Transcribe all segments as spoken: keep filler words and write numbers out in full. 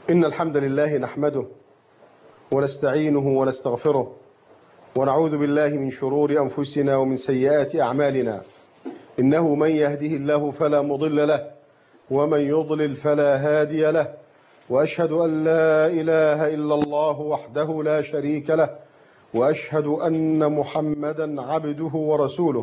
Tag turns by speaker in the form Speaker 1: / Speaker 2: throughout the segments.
Speaker 1: إن الحمد لله نحمده ونستعينه ونستغفره ونعوذ بالله من شرور أنفسنا ومن سيئات أعمالنا. إنه من يهده الله فلا مضل له ومن يضلل فلا هادي له، وأشهد أن لا إله إلا الله وحده لا شريك له، وأشهد أن محمدا عبده ورسوله.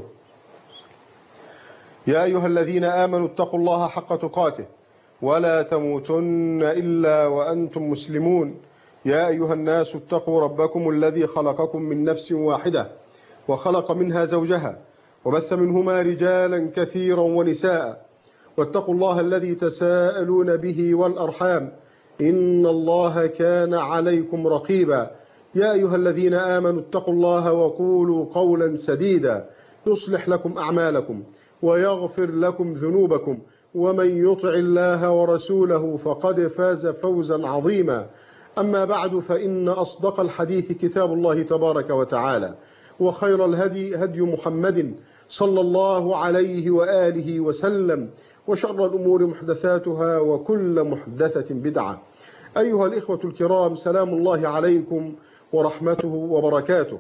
Speaker 1: يا أيها الذين آمنوا اتقوا الله حق تقاته ولا تموتن إلا وأنتم مسلمون. يا أيها الناس اتقوا ربكم الذي خلقكم من نفس واحدة وخلق منها زوجها وبث منهما رجالا كثيرا ونساء، واتقوا الله الذي تساءلون به والأرحام إن الله كان عليكم رقيبا. يا أيها الذين آمنوا اتقوا الله وقولوا قولا سديدا يصلح لكم أعمالكم ويغفر لكم ذنوبكم، ومن يطع الله ورسوله فقد فاز فوزا عظيما. أما بعد، فإن أصدق الحديث كتاب الله تبارك وتعالى، وخير الهدي هدي محمد صلى الله عليه وآله وسلم، وشر الأمور محدثاتها وكل محدثة بدعة. أيها الإخوة الكرام، سلام الله عليكم ورحمته وبركاته.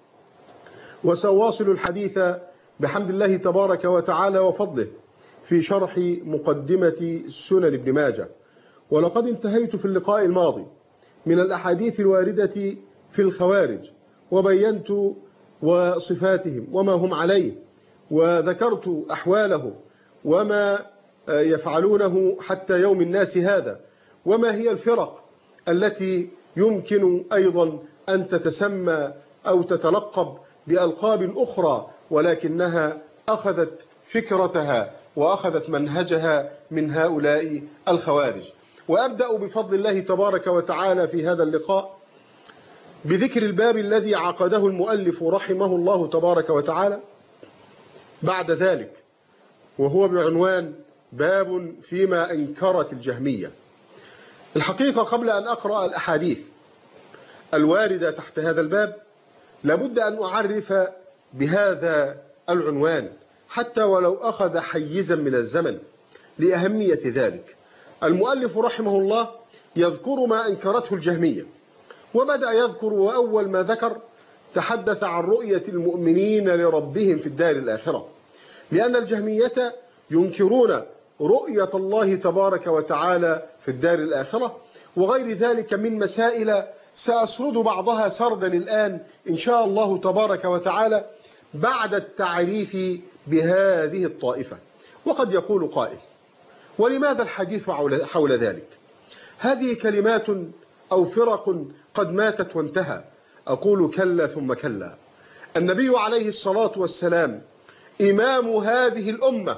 Speaker 1: وسواصل الحديث بحمد الله تبارك وتعالى وفضله في شرح مقدمة سنن ابن ماجه. ولقد انتهيت في اللقاء الماضي من الأحاديث الواردة في الخوارج، وبينت وصفاتهم وما هم عليه، وذكرت أحواله وما يفعلونه حتى يوم الناس هذا، وما هي الفرق التي يمكن أيضا أن تتسمى أو تتلقب بألقاب أخرى، ولكنها أخذت فكرتها وأخذت منهجها من هؤلاء الخوارج. وأبدأ بفضل الله تبارك وتعالى في هذا اللقاء بذكر الباب الذي عقده المؤلف رحمه الله تبارك وتعالى بعد ذلك، وهو بعنوان باب فيما أنكرت الجهمية. الحقيقة قبل أن أقرأ الأحاديث الواردة تحت هذا الباب لابد أن أعرف بهذا العنوان حتى ولو أخذ حيزا من الزمن لأهمية ذلك. المؤلف رحمه الله يذكر ما أنكرته الجهمية، وبدأ يذكر، وأول ما ذكر تحدث عن رؤية المؤمنين لربهم في الدار الآخرة، لأن الجهمية ينكرون رؤية الله تبارك وتعالى في الدار الآخرة، وغير ذلك من مسائل سأسرد بعضها سردا الآن إن شاء الله تبارك وتعالى بعد التعريف بهذه الطائفة. وقد يقول قائل: ولماذا الحديث حول ذلك؟ هذه كلمات أو فرق قد ماتت وانتهى. أقول: كلا ثم كلا. النبي عليه الصلاة والسلام إمام هذه الأمة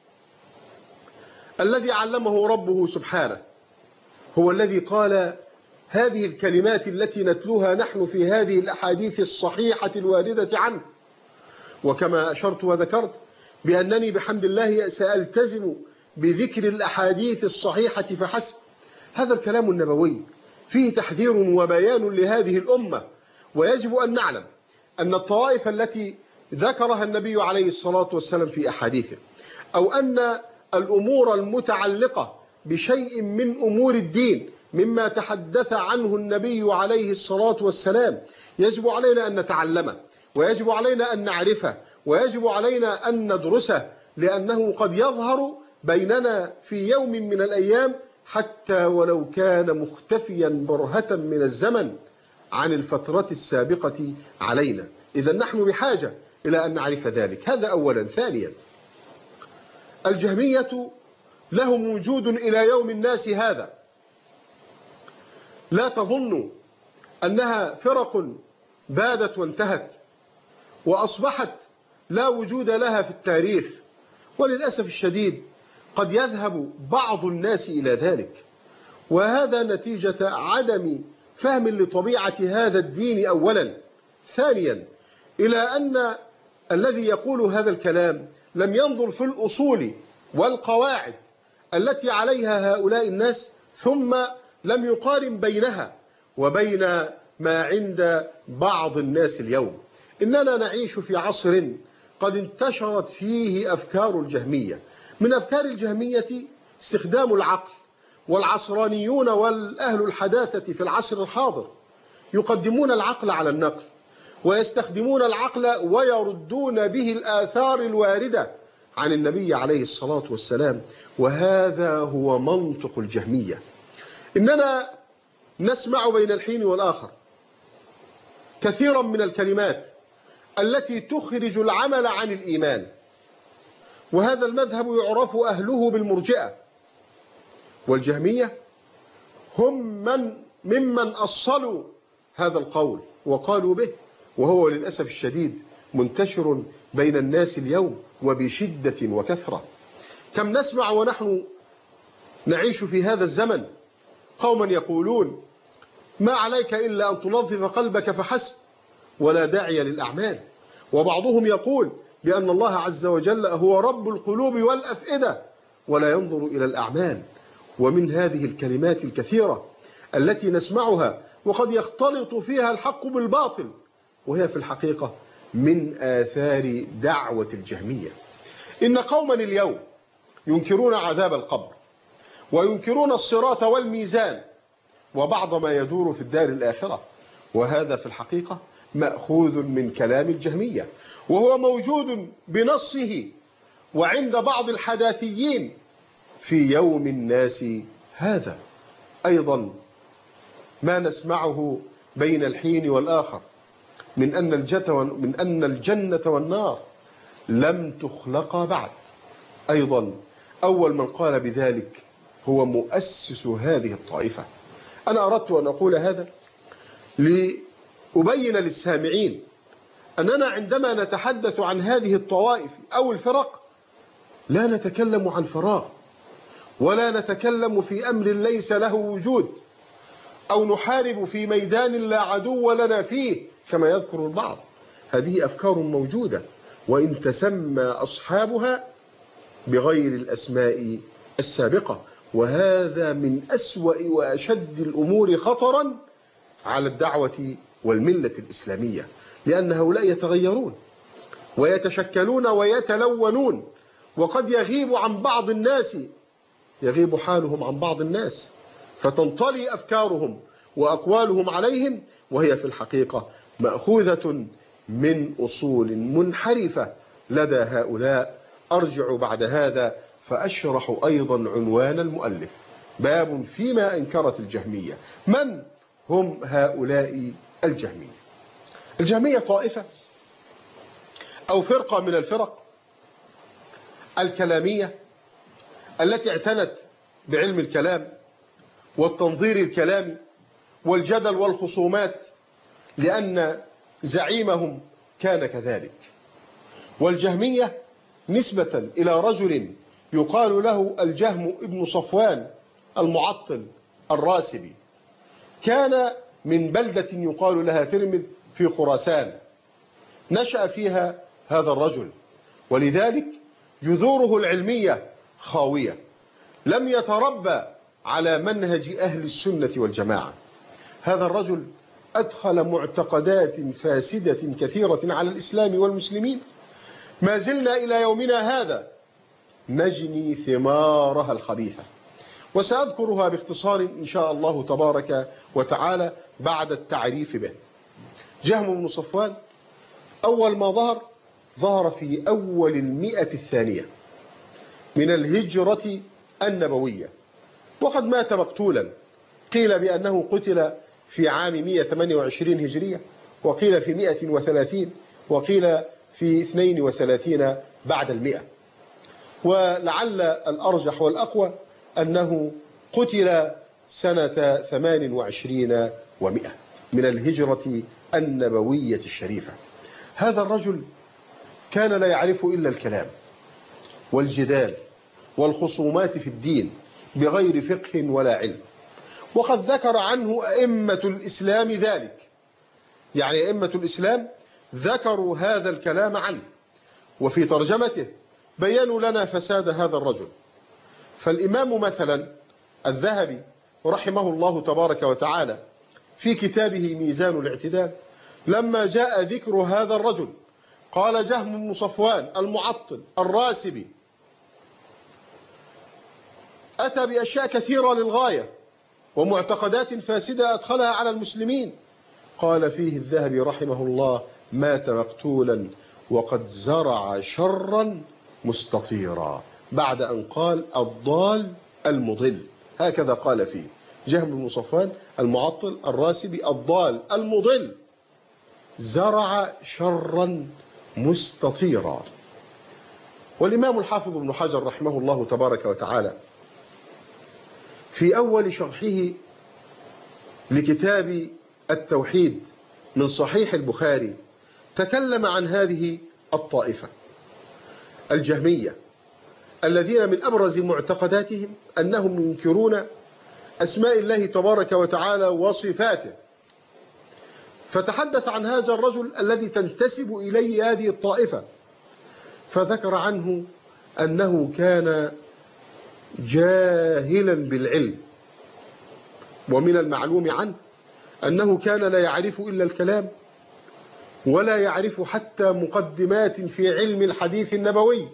Speaker 1: الذي علمه ربه سبحانه هو الذي قال هذه الكلمات التي نتلوها نحن في هذه الأحاديث الصحيحة الواردة عنه. وكما أشرت وذكرت بأنني بحمد الله سألتزم بذكر الأحاديث الصحيحة فحسب. هذا الكلام النبوي فيه تحذير وبيان لهذه الأمة، ويجب أن نعلم أن الطوائف التي ذكرها النبي عليه الصلاة والسلام في أحاديثه، أو أن الأمور المتعلقة بشيء من أمور الدين مما تحدث عنه النبي عليه الصلاة والسلام يجب علينا أن نتعلمه، ويجب علينا أن نعرفه، ويجب علينا أن ندرسه، لأنه قد يظهر بيننا في يوم من الأيام حتى ولو كان مختفيا برهة من الزمن عن الفترة السابقة علينا. إذا نحن بحاجة إلى أن نعرف ذلك. هذا أولا. ثانيا، الجهمية لهم وجود إلى يوم الناس هذا. لا تظنوا أنها فرق بادت وانتهت وأصبحت لا وجود لها في التاريخ، وللأسف الشديد قد يذهب بعض الناس إلى ذلك، وهذا نتيجة عدم فهم لطبيعة هذا الدين أولا. ثانيا، إلى أن الذي يقول هذا الكلام لم ينظر في الأصول والقواعد التي عليها هؤلاء الناس، ثم لم يقارن بينها وبين ما عند بعض الناس اليوم. إننا نعيش في عصر قد انتشرت فيه أفكار الجهمية. من أفكار الجهمية استخدام العقل والعصرانيون والأهل الحداثة في العصر الحاضر يقدمون العقل على النقل، ويستخدمون العقل ويردون به الآثار الواردة عن النبي عليه الصلاة والسلام، وهذا هو منطق الجهمية. إننا نسمع بين الحين والآخر كثيرا من الكلمات التي تخرج العمل عن الإيمان، وهذا المذهب يعرف أهله بالمرجئة، والجهمية هم من ممن أصلوا هذا القول وقالوا به، وهو للأسف الشديد منتشر بين الناس اليوم وبشدة وكثرة. كم نسمع ونحن نعيش في هذا الزمن قوما يقولون: ما عليك إلا أن تنظف قلبك فحسب ولا داعي للأعمال. وبعضهم يقول بأن الله عز وجل هو رب القلوب والأفئدة ولا ينظر إلى الأعمال. ومن هذه الكلمات الكثيرة التي نسمعها وقد يختلط فيها الحق بالباطل، وهي في الحقيقة من آثار دعوة الجهمية. إن قوما اليوم ينكرون عذاب القبر، وينكرون الصراط والميزان وبعض ما يدور في الدار الآخرة، وهذا في الحقيقة مأخوذ من كلام الجهمية، وهو موجود بنصه وعند بعض الحداثيين في يوم الناس هذا. أيضا ما نسمعه بين الحين والآخر من أن الجنة من أن الجنة والنار لم تخلقا بعد. أيضا أول من قال بذلك هو مؤسس هذه الطائفة. أنا أردت أن أقول هذا لأبين للسامعين أننا عندما نتحدث عن هذه الطوائف أو الفرق لا نتكلم عن فراغ، ولا نتكلم في أمر ليس له وجود، أو نحارب في ميدان لا عدو لنا فيه كما يذكر البعض. هذه أفكار موجودة وإن تسمى أصحابها بغير الأسماء السابقة، وهذا من أسوأ وأشد الأمور خطرا على الدعوة والملة الإسلامية، لأن هؤلاء يتغيرون ويتشكلون ويتلونون، وقد يغيب عن بعض الناس يغيب حالهم عن بعض الناس، فتنطلي أفكارهم وأقوالهم عليهم، وهي في الحقيقة مأخوذة من أصول منحرفة لدى هؤلاء. أرجع بعد هذا فأشرح أيضا عنوان المؤلف: باب فيما أنكرت الجهمية. من هم هؤلاء الجهمية؟ الجهمية طائفة أو فرقة من الفرق الكلامية التي اعتنت بعلم الكلام والتنظير الكلامي والجدل والخصومات، لأن زعيمهم كان كذلك. والجهمية نسبة إلى رجل يقال له الجهم ابن صفوان المعطل الراسبي، كان من بلدة يقال لها ترمذ في خراسان، نشأ فيها هذا الرجل، ولذلك جذوره العلمية خاوية، لم يتربى على منهج أهل السنة والجماعة. هذا الرجل أدخل معتقدات فاسدة كثيرة على الإسلام والمسلمين، ما زلنا إلى يومنا هذا نجني ثمارها الخبيثة، وسأذكرها باختصار إن شاء الله تبارك وتعالى بعد التعريف به. جهم بن صفوان أول ما ظهر ظهر في أول المئة الثانية من الهجرة النبوية، وقد مات مقتولا، قيل بأنه قتل في عام مئة وثمانية وعشرين هجرية، وقيل في مئة وثلاثين، وقيل في اثنين وثلاثين بعد المئة، ولعل الأرجح والأقوى أنه قتل سنة ثمان وعشرين ومئة من الهجرة النبوية الشريفة. هذا الرجل كان لا يعرف إلا الكلام والجدال والخصومات في الدين بغير فقه ولا علم، وقد ذكر عنه أئمة الإسلام ذلك، يعني أئمة الإسلام ذكروا هذا الكلام عنه، وفي ترجمته بيّنوا لنا فساد هذا الرجل. فالإمام مثلا الذهبي رحمه الله تبارك وتعالى في كتابه ميزان الاعتدال لما جاء ذكر هذا الرجل قال: جهم بن صفوان المعطل الراسبي أتى بأشياء كثيرة للغاية ومعتقدات فاسدة أدخلها على المسلمين. قال فيه الذهبي رحمه الله: مات مقتولا وقد زرع شرا مستطيرا، بعد أن قال الضال المضل. هكذا قال فيه جهم بن صفوان المعطل الراسبي: الضال المضل زرع شرا مستطيرا. والإمام الحافظ ابن حجر رحمه الله تبارك وتعالى في أول شرحه لكتاب التوحيد من صحيح البخاري تكلم عن هذه الطائفة الجهمية الذين من أبرز معتقداتهم أنهم ينكرون أسماء الله تبارك وتعالى وصفاته، فتحدث عن هذا الرجل الذي تنتسب إليه هذه الطائفة، فذكر عنه أنه كان جاهلا بالعلم، ومن المعلوم عنه أنه كان لا يعرف إلا الكلام ولا يعرف حتى مقدمات في علم الحديث النبوي.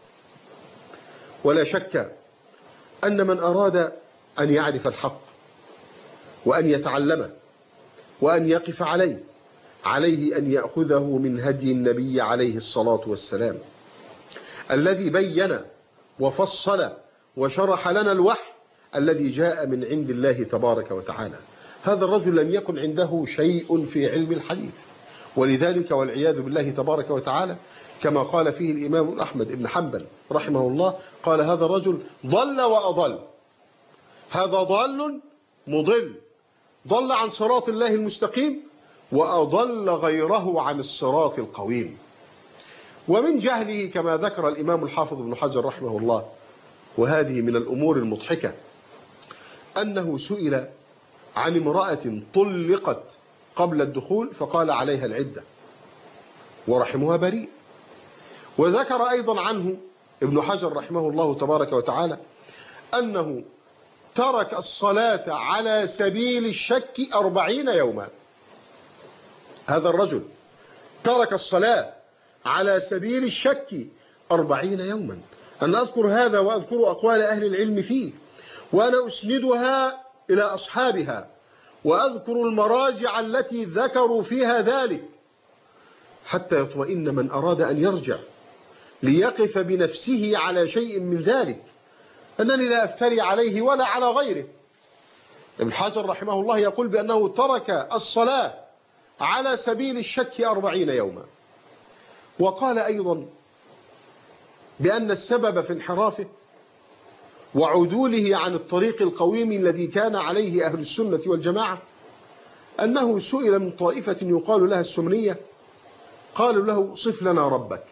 Speaker 1: ولا شك أن من أراد أن يعرف الحق وأن يتعلمه وأن يقف عليه عليه أن يأخذه من هدي النبي عليه الصلاة والسلام الذي بين وفصل وشرح لنا الوحي الذي جاء من عند الله تبارك وتعالى. هذا الرجل لم يكن عنده شيء في علم الحديث، ولذلك والعياذ بالله تبارك وتعالى كما قال فيه الإمام أحمد بن حنبل رحمه الله، قال هذا الرجل ضل وأضل، هذا ضال مضل، ضل عن صراط الله المستقيم وأضل غيره عن الصراط القويم. ومن جهله كما ذكر الإمام الحافظ ابن حجر رحمه الله، وهذه من الأمور المضحكة، أنه سئل عن امرأة طلقت قبل الدخول فقال عليها العدة ورحمها بريء. وذكر أيضا عنه ابن حجر رحمه الله تبارك وتعالى أنه ترك الصلاة على سبيل الشك أربعين يوما. هذا الرجل ترك الصلاة على سبيل الشك أربعين يوما. أنا أذكر هذا وأذكر أقوال أهل العلم فيه، وأنا أسندها إلى أصحابها، وأذكر المراجع التي ذكروا فيها ذلك حتى يطمئن من أراد أن يرجع ليقف بنفسه على شيء من ذلك، أنني لا أفتري عليه ولا على غيره. ابن حجر رحمه الله يقول بأنه ترك الصلاة على سبيل الشك أربعين يوما. وقال أيضا بأن السبب في انحرافه وعدوله عن الطريق القويم الذي كان عليه أهل السنة والجماعة أنه سئل من طائفة يقال لها السمنية، قالوا له صف لنا ربك،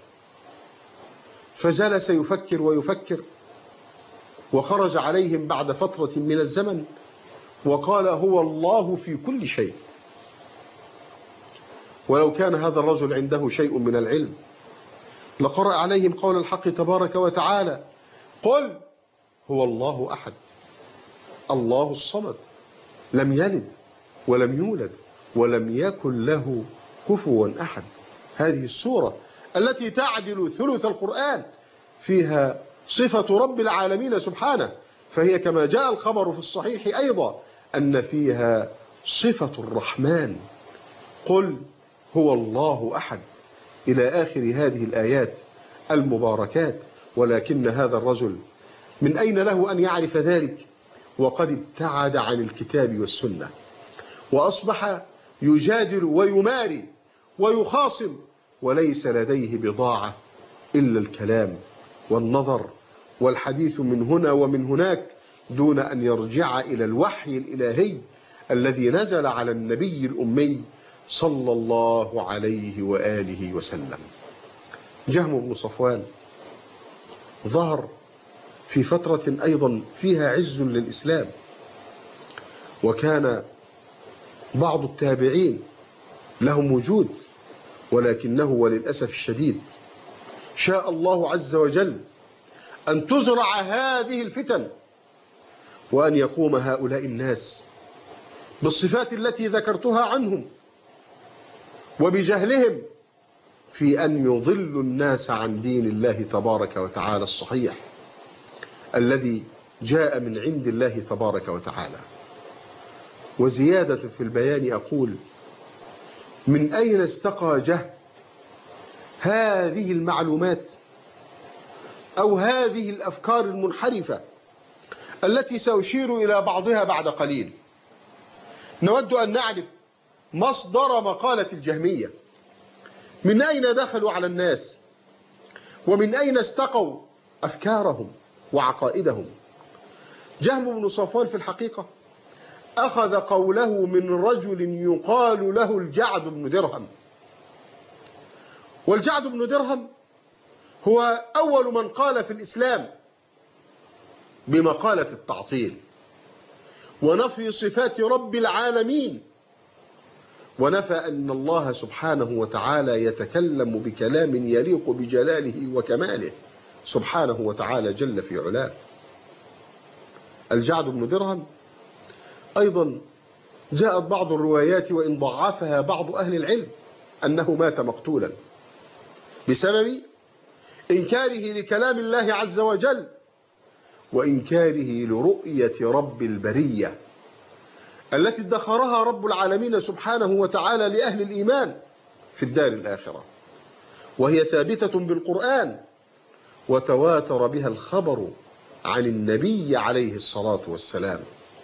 Speaker 1: فجلس يفكر ويفكر وخرج عليهم بعد فترة من الزمن وقال هو الله في كل شيء. ولو كان هذا الرجل عنده شيء من العلم لقرأ عليهم قول الحق تبارك وتعالى: قل هو الله أحد الله الصمد لم يلد ولم يولد ولم يكن له كفوا أحد. هذه السورة التي تعدل ثلث القرآن فيها صفة رب العالمين سبحانه، فهي كما جاء الخبر في الصحيح أيضا أن فيها صفة الرحمن. قل هو الله أحد إلى آخر هذه الآيات المباركات. ولكن هذا الرجل من أين له أن يعرف ذلك وقد ابتعد عن الكتاب والسنة، وأصبح يجادل ويماري ويخاصم وليس لديه بضاعة إلا الكلام والنظر والحديث من هنا ومن هناك دون أن يرجع إلى الوحي الإلهي الذي نزل على النبي الأمي صلى الله عليه وآله وسلم. جهم بن صفوان ظهر في فترة أيضا فيها عز للإسلام، وكان بعض التابعين لهم وجود، ولكنه وللأسف الشديد شاء الله عز وجل أن تزرع هذه الفتن وأن يقوم هؤلاء الناس بالصفات التي ذكرتها عنهم وبجهلهم في أن يضلوا الناس عن دين الله تبارك وتعالى الصحيح الذي جاء من عند الله تبارك وتعالى. وزيادة في البيان أقول: من أين استقى جهم هذه المعلومات أو هذه الأفكار المنحرفة التي سأشير إلى بعضها بعد قليل؟ نود أن نعرف مصدر مقالة الجهمية، من أين دخلوا على الناس، ومن أين استقوا أفكارهم وعقائدهم. جهم بن صفوان في الحقيقة أخذ قوله من رجل يقال له الجعد بن درهم. والجعد بن درهم هو أول من قال في الإسلام بمقالة التعطيل ونفي صفات رب العالمين، ونفى أن الله سبحانه وتعالى يتكلم بكلام يليق بجلاله وكماله سبحانه وتعالى جل في علاه. الجعد بن درهم أيضا جاءت بعض الروايات وإن ضعفها بعض أهل العلم أنه مات مقتولا بسبب إنكاره لكلام الله عز وجل وإنكاره لرؤية رب البرية التي ادخرها رب العالمين سبحانه وتعالى لأهل الإيمان في الدار الآخرة، وهي ثابتة بالقرآن وتواتر بها الخبر عن النبي عليه الصلاة والسلام.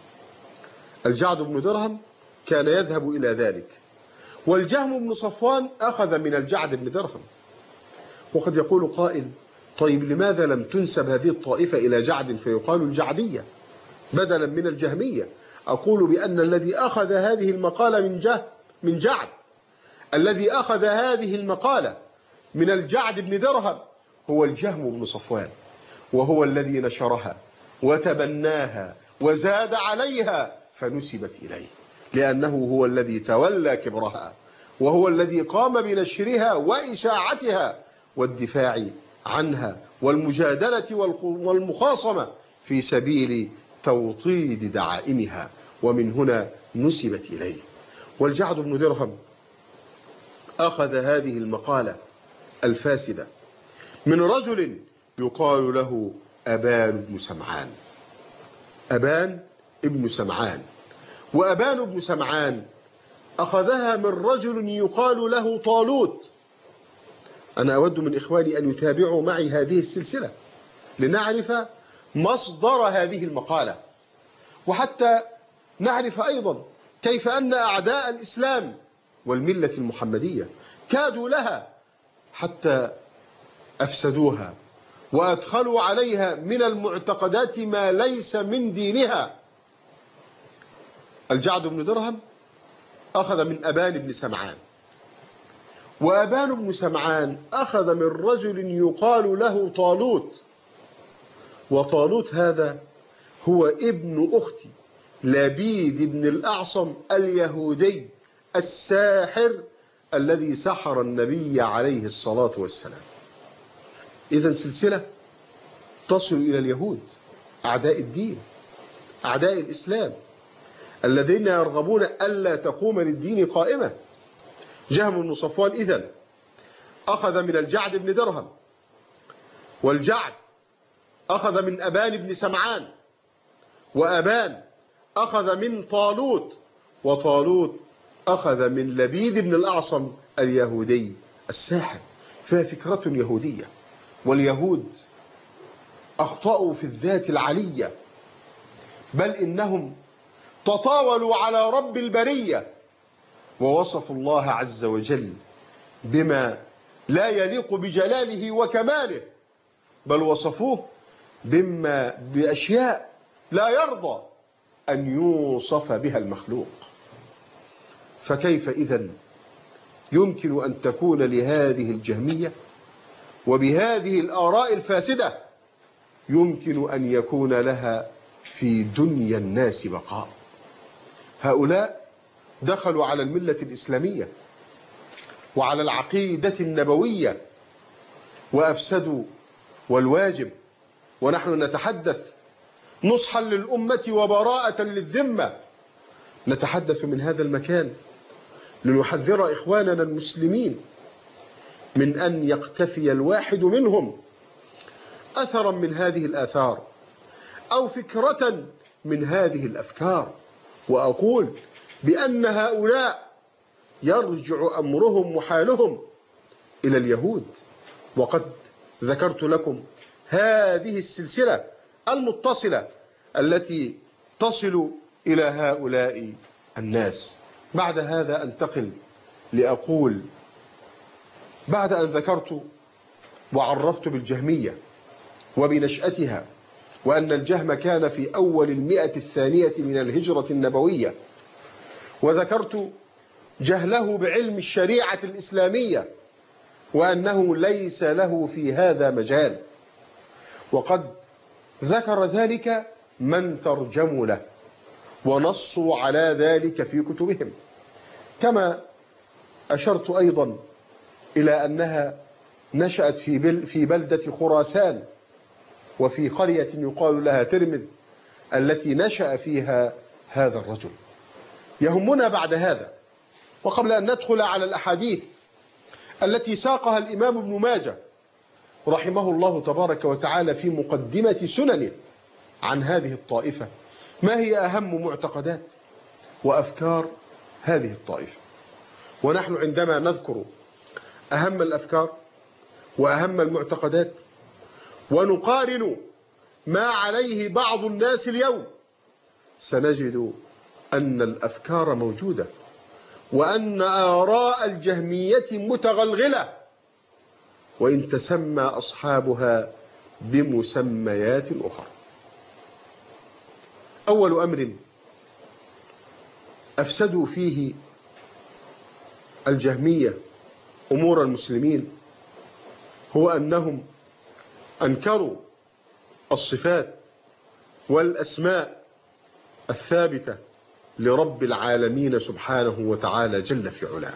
Speaker 1: الجعد بن درهم كان يذهب إلى ذلك، والجهم بن صفوان أخذ من الجعد بن درهم. وقد يقول قائل: طيب لماذا لم تنسب هذه الطائفة إلى جعد فيقال الجعدية بدلا من الجهمية؟ أقول بأن الذي أخذ هذه المقالة من جه من جعد الذي أخذ هذه المقالة من الجعد بن درهم هو الجهم بن صفوان، وهو الذي نشرها وتبناها وزاد عليها فنسبت إليه، لأنه هو الذي تولى كبرها وهو الذي قام بنشرها وإشاعتها والدفاع عنها والمجادلة والمخاصمة في سبيل توطيد دعائمها، ومن هنا نسبت إليه. والجعد بن درهم أخذ هذه المقالة الفاسدة من رجل يقال له أبان بن سمعان. أبان ابن سمعان، وأبان بن سمعان أخذها من رجل يقال له طالوت. أنا أود من إخواني أن يتابعوا معي هذه السلسلة لنعرف مصدر هذه المقالة، وحتى نعرف أيضا كيف أن أعداء الإسلام والملة المحمدية كادوا لها حتى أفسدوها وأدخلوا عليها من المعتقدات ما ليس من دينها. الجعد بن درهم أخذ من أبان بن سمعان، وأبان بن سمعان أخذ من رجل يقال له طالوت، وطالوت هذا هو ابن أخت لبيد بن الأعصم اليهودي الساحر الذي سحر النبي عليه الصلاة والسلام. إذن سلسلة تصل إلى اليهود أعداء الدين أعداء الإسلام الذين يرغبون ألا تقوم للدين قائمة. جهم بن صفوان إذن أخذ من الجعد بن درهم، والجعد أخذ من أبان بن سمعان، وأبان أخذ من طالوت، وطالوت أخذ من لبيد بن الأعصم اليهودي الساحر. فيها فكرة يهودية، واليهود أخطأوا في الذات العلية، بل إنهم تطاولوا على رب البرية ووصفوا الله عز وجل بما لا يليق بجلاله وكماله، بل وصفوه بما بأشياء لا يرضى أن يوصف بها المخلوق. فكيف إذن يمكن أن تكون لهذه الجهمية وبهذه الآراء الفاسدة يمكن أن يكون لها في دنيا الناس بقاء؟ هؤلاء دخلوا على الملة الإسلامية وعلى العقيدة النبوية وأفسدوا، والواجب ونحن نتحدث نصحا للأمة وبراءة للذمة نتحدث من هذا المكان لنحذر إخواننا المسلمين من أن يقتفي الواحد منهم أثرا من هذه الآثار أو فكرة من هذه الأفكار، وأقول بأن هؤلاء يرجع أمرهم وحالهم إلى اليهود. وقد ذكرت لكم هذه السلسلة المتصلة التي تصل إلى هؤلاء الناس. بعد هذا أنتقل لأقول بعد أن ذكرت وعرفت بالجهمية وبنشأتها، وأن الجهم كان في أول المئة الثانية من الهجرة النبوية، وذكرت جهله بعلم الشريعة الإسلامية وأنه ليس له في هذا مجال، وقد ذكر ذلك من ترجموا له ونصوا على ذلك في كتبهم. كما أشرت أيضا إلى أنها نشأت في في بلدة خراسان، وفي قرية يقال لها ترمذ التي نشأ فيها هذا الرجل. يهمنا بعد هذا، وقبل أن ندخل على الأحاديث التي ساقها الإمام ابن ماجه رحمه الله تبارك وتعالى في مقدمة سننه عن هذه الطائفة، ما هي أهم معتقدات وأفكار هذه الطائفة؟ ونحن عندما نذكر أهم الأفكار وأهم المعتقدات ونقارن ما عليه بعض الناس اليوم، سنجد أن الأفكار موجودة، وأن آراء الجهمية متغلغلة، وإن تسمى أصحابها بمسميات أخرى. أول أمر أفسدوا فيه الجهمية أمور المسلمين هو أنهم أنكروا الصفات والأسماء الثابتة لرب العالمين سبحانه وتعالى جل في علاه.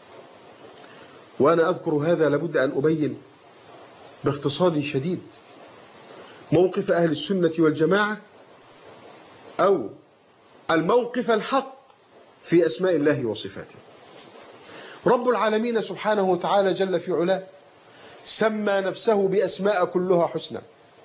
Speaker 1: وأنا أذكر هذا لابد أن أبين باختصار شديد موقف أهل السنة والجماعة، أو الموقف الحق في أسماء الله وصفاته. رب العالمين سبحانه وتعالى جل في علاه سمى نفسه بأسماء كلها حسنى،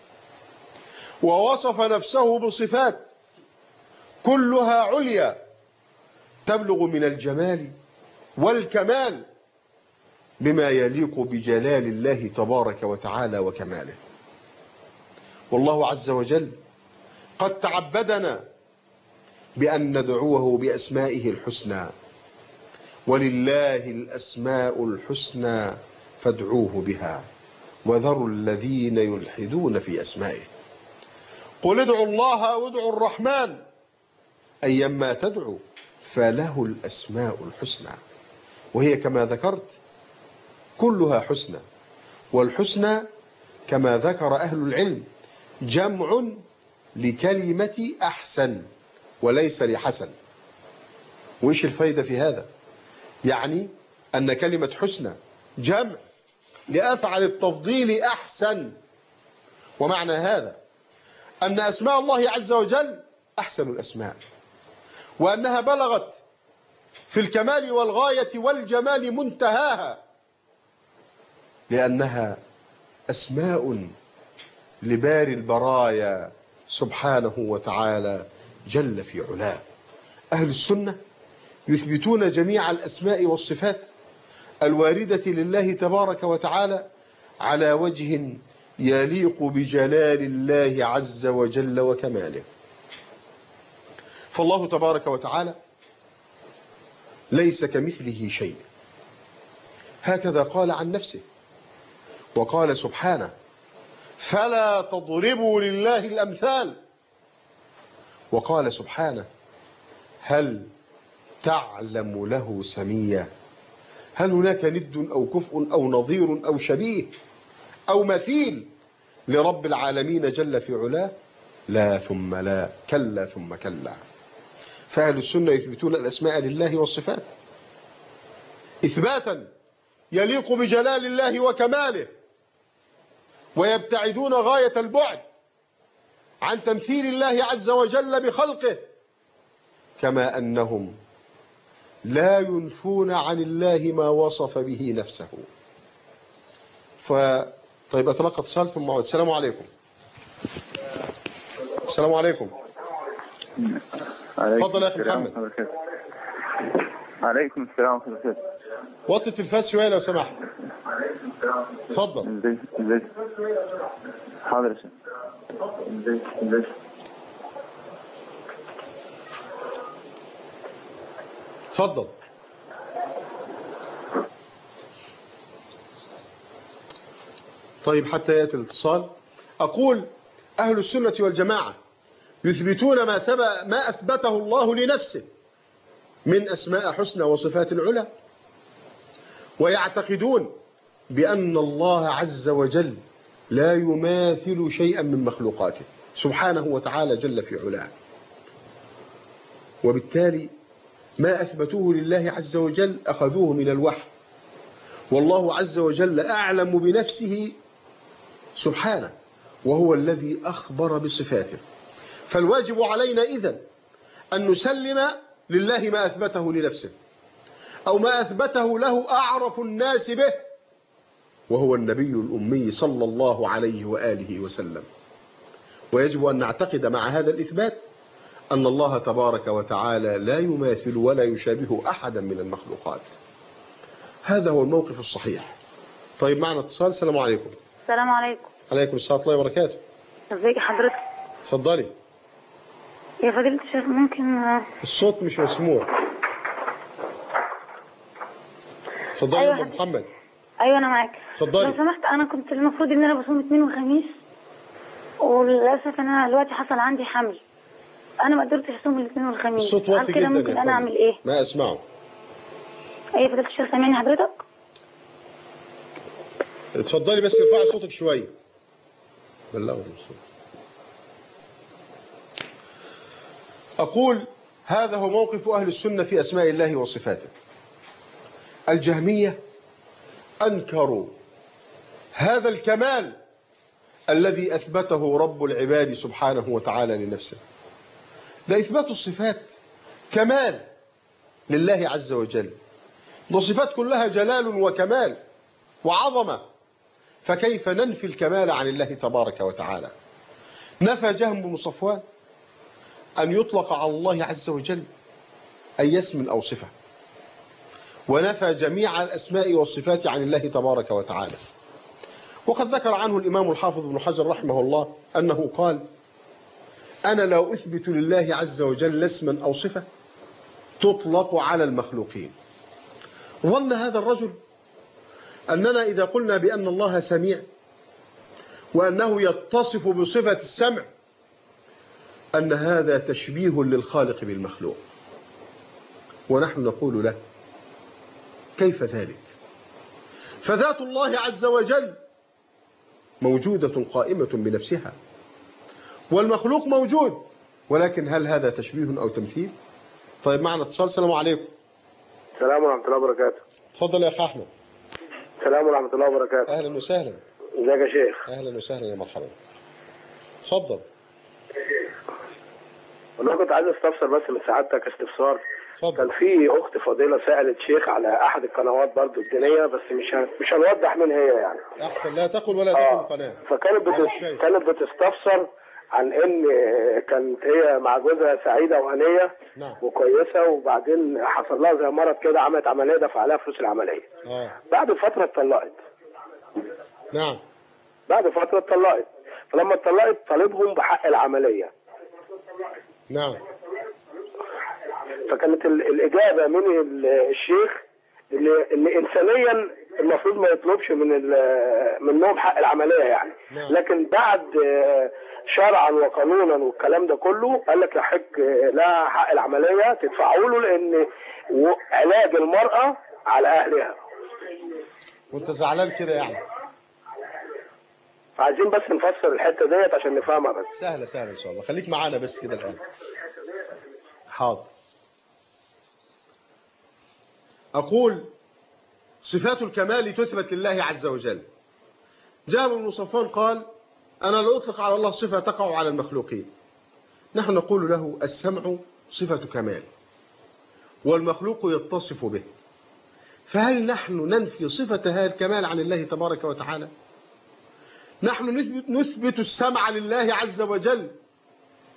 Speaker 1: ووصف نفسه بصفات كلها عليا تبلغ من الجمال والكمال بما يليق بجلال الله تبارك وتعالى وكماله. والله عز وجل قد تعبدنا بأن ندعوه بأسمائه الحسنى، ولله الأسماء الحسنى فادعوه بها وذروا الذين يلحدون في أسمائه. قل ادعوا الله أو ادعوا الرحمن أيما تدعوا فله الأسماء الحسنى، وهي كما ذكرت كلها حسنى. والحسنى كما ذكر أهل العلم جمع لكلمة أحسن وليس لحسن. وإيش الفايدة في هذا؟ يعني أن كلمة حسنى جمع لأفعل التفضيل أحسن، ومعنى هذا أن أسماء الله عز وجل أحسن الأسماء، وأنها بلغت في الكمال والغاية والجمال منتهاها، لأنها أسماء لباري البرايا سبحانه وتعالى جل في علاه. أهل السنة يثبتون جميع الأسماء والصفات الواردة لله تبارك وتعالى على وجه يليق بجلال الله عز وجل وكماله. فالله تبارك وتعالى ليس كمثله شيء، هكذا قال عن نفسه، وقال سبحانه فلا تضربوا لله الأمثال، وقال سبحانه هل تعلم له سميا؟ هل هناك ند أو كفء أو نظير أو شبيه أو مثيل لرب العالمين جل في علاه؟ لا ثم لا، كلا ثم كلا. فأهل السنة يثبتون الأسماء لله والصفات إثباتا يليق بجلال الله وكماله، ويبتعدون غاية البعد عن تمثيل الله عز وجل بخلقه، كما أنهم لا ينفون عن الله ما وصف به نفسه. ف طيب أتلقى اتصال ثم أعود. السلام عليكم. السلام عليكم. اتفضل يا اخي محمد.
Speaker 2: عليكم السلام ورحمة الله وبركاته.
Speaker 1: وطي التلفاز شويه لو سمحت. اتفضل.
Speaker 2: ازاي ازاي حاضر يا شيخ. ازاي ازاي
Speaker 1: اتفضل. طيب حتى يأتي الاتصال. أقول أهل السنة والجماعة يثبتون ما ثبت ما أثبته الله لنفسه من أسماء حسنى وصفات على، ويعتقدون بأن الله عز وجل لا يماثل شيئا من مخلوقاته سبحانه وتعالى جل في علاه، وبالتالي ما أثبتوه لله عز وجل أخذوه من الوحي، والله عز وجل أعلم بنفسه سبحانه وهو الذي أخبر بصفاته. فالواجب علينا إذن أن نسلم لله ما أثبته لنفسه أو ما أثبته له أعرف الناس به، وهو النبي الأمي صلى الله عليه وآله وسلم. ويجب أن نعتقد مع هذا الإثبات أن الله تبارك وتعالى لا يماثل ولا يشابه أحدا من المخلوقات. هذا هو الموقف الصحيح. طيب معنا اتصال. السلام عليكم.
Speaker 3: السلام عليكم.
Speaker 1: عليكم السلام ورحمة الله وبركاته.
Speaker 3: ازيك حضرتك؟
Speaker 1: اتفضلي.
Speaker 3: يا فضيلة الشيخ ممكن
Speaker 1: الصوت مش مسموع. اتفضلي يا أم محمد.
Speaker 3: ايوه انا معاك.
Speaker 1: اتفضلي.
Speaker 3: لو سمحت انا كنت المفروض ان انا بصوم اثنين وخميس، وللاسف انا دلوقتي حصل عندي حمل، انا ما قدرتش اصوم الاثنين والخميس.
Speaker 1: الصوت واطي
Speaker 3: كده
Speaker 1: جدا.
Speaker 3: ممكن انا اعمل ايه؟
Speaker 1: ما اسمعه.
Speaker 3: ايوه فضيلة الشيخ سامعني حضرتك؟
Speaker 1: اتفضلي بس ارفعي صوتك شويه. بلغوا الصوت. أقول هذا هو موقف أهل السنة في أسماء الله وصفاته. الجهمية أنكروا هذا الكمال الذي أثبته رب العباد سبحانه وتعالى لنفسه. ده إثبات الصفات كمال لله عز وجل، الصفات كلها جلال وكمال وعظمة، فكيف ننفي الكمال عن الله تبارك وتعالى؟ نفى جهم بن صفوان أن يطلق على الله عز وجل أي اسم أو صفة، ونفى جميع الأسماء والصفات عن الله تبارك وتعالى. وقد ذكر عنه الإمام الحافظ بن حجر رحمه الله أنه قال: أنا لا أثبت لله عز وجل اسما أو صفة تطلق على المخلوقين. ظن هذا الرجل أننا إذا قلنا بأن الله سميع وأنه يتصف بصفة السمع أن هذا تشبيه للخالق بالمخلوق، ونحن نقول له كيف ذلك؟ فذات الله عز وجل موجودة قائمة بنفسها، والمخلوق موجود، ولكن هل هذا تشبيه أو تمثيل؟ طيب معنا اتصال. السلام عليكم.
Speaker 4: السلام ورحمة الله وبركاته.
Speaker 1: تفضل يا أخ أحمد.
Speaker 4: السلام ورحمة الله وبركاته.
Speaker 1: أهلا وسهلا.
Speaker 4: ازيك يا شيخ؟
Speaker 1: أهلا وسهلا يا مرحبا. تفضل.
Speaker 4: والله كنت عايز استفسر بس من سعادتك استفسار.
Speaker 1: تفضل.
Speaker 4: كان في أخت فضيلة سألت شيخ على أحد القنوات برضو الدينية، بس مش هن... مش هنوضح مين هي يعني.
Speaker 1: أحسن لا تقل ولا تقل
Speaker 4: آه.
Speaker 1: قناة.
Speaker 4: فكانت بت... كانت بتستفسر عن إن كانت هي مع جوزها سعيدة وهنية.
Speaker 1: نعم.
Speaker 4: وكويسة، وبعدين حصل لها زي مرض كده، عملت عملية دفع عليها فلوس العملية.
Speaker 1: آه.
Speaker 4: بعد فترة اتطلقت.
Speaker 1: نعم.
Speaker 4: بعد فترة اتطلقت، فلما اتطلقت طالبهم بحق العملية.
Speaker 1: نعم.
Speaker 4: فكانت الإجابة من الشيخ إن إنسانيا المفروض ما يطلبش من منهم حق العملية يعني.
Speaker 1: نعم.
Speaker 4: لكن بعد شرعا وقانونا والكلام ده كله قال لك يحق لا حق العملية تدفعوا له، لأن علاج المرأة على أهلها.
Speaker 1: وأنت زعلان كده يعني؟
Speaker 4: عايزين بس نفسر الحتة ديت عشان نفهمها بس.
Speaker 1: سهلة سهلة إن شاء الله. خليك معانا بس كده الآن. حاضر. أقول صفات الكمال تثبت لله عز وجل. جابر بن صفوان قال: أنا لا أطلق على الله صفة تقع على المخلوقين. نحن نقول له السمع صفة كمال، والمخلوق يتصف به، فهل نحن ننفي صفة هذا الكمال عن الله تبارك وتعالى؟ نحن نثبت, نثبت السمع لله عز وجل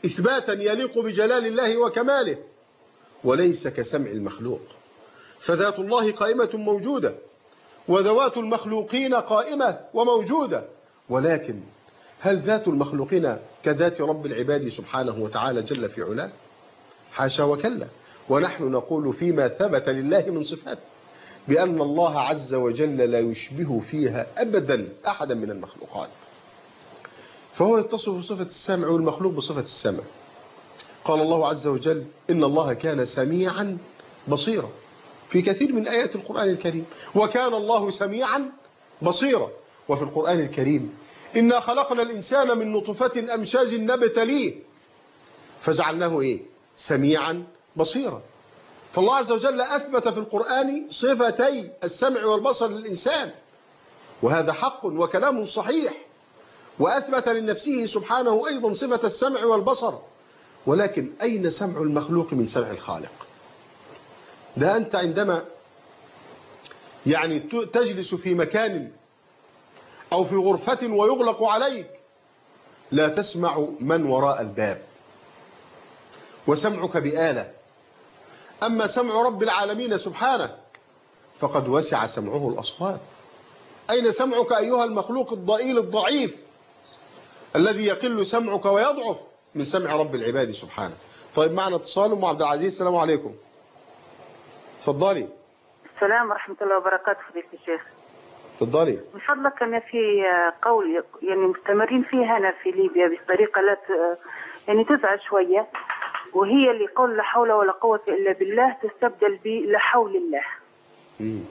Speaker 1: إثباتا يليق بجلال الله وكماله، وليس كسمع المخلوق. فذات الله قائمة موجودة، وذوات المخلوقين قائمة وموجودة، ولكن هل ذات المخلوقين كذات رب العباد سبحانه وتعالى جل في علاه؟ حاشا وكلا. ونحن نقول فيما ثبت لله من صفات بأن الله عز وجل لا يشبه فيها أبدا أحدا من المخلوقات، فهو يتصف بصفة السمع والمخلوق بصفة السمع. قال الله عز وجل: إن الله كان سميعا بصيرا في كثير من آيات القرآن الكريم، وكان الله سميعا بصيرا. وفي القرآن الكريم: إنا خلقنا الإنسان من نطفة أمشاج نبتليه فجعلناه إيه؟ سميعا بصيرا. فالله عز وجل أثبت في القرآن صفتي السمع والبصر للإنسان، وهذا حق وكلام صحيح، وأثبت لنفسه سبحانه أيضا صفة السمع والبصر. ولكن أين سمع المخلوق من سمع الخالق؟ ده أنت عندما يعني تجلس في مكان أو في غرفة ويغلق عليك لا تسمع من وراء الباب، وسمعك بآلة. أما سمع رب العالمين سبحانه فقد وسع سمعه الأصوات. أين سمعك أيها المخلوق الضئيل الضعيف الذي يقل سمعك ويضعف من سمع رب العباد سبحانه؟ طيب، معنا اتصال. أم عبد العزيز، السلام عليكم. تفضلي.
Speaker 5: السلام ورحمة الله وبركاته. فضيلة الشيخ،
Speaker 1: تفضلي.
Speaker 5: من فضلك، أنا في قول يعني مستمرين فيه هنا في ليبيا بطريقة لا يعني تزعج شوية، وهي اللي قول لا حول ولا قوة إلا بالله تستبدل ب لا حول الله.
Speaker 1: مم.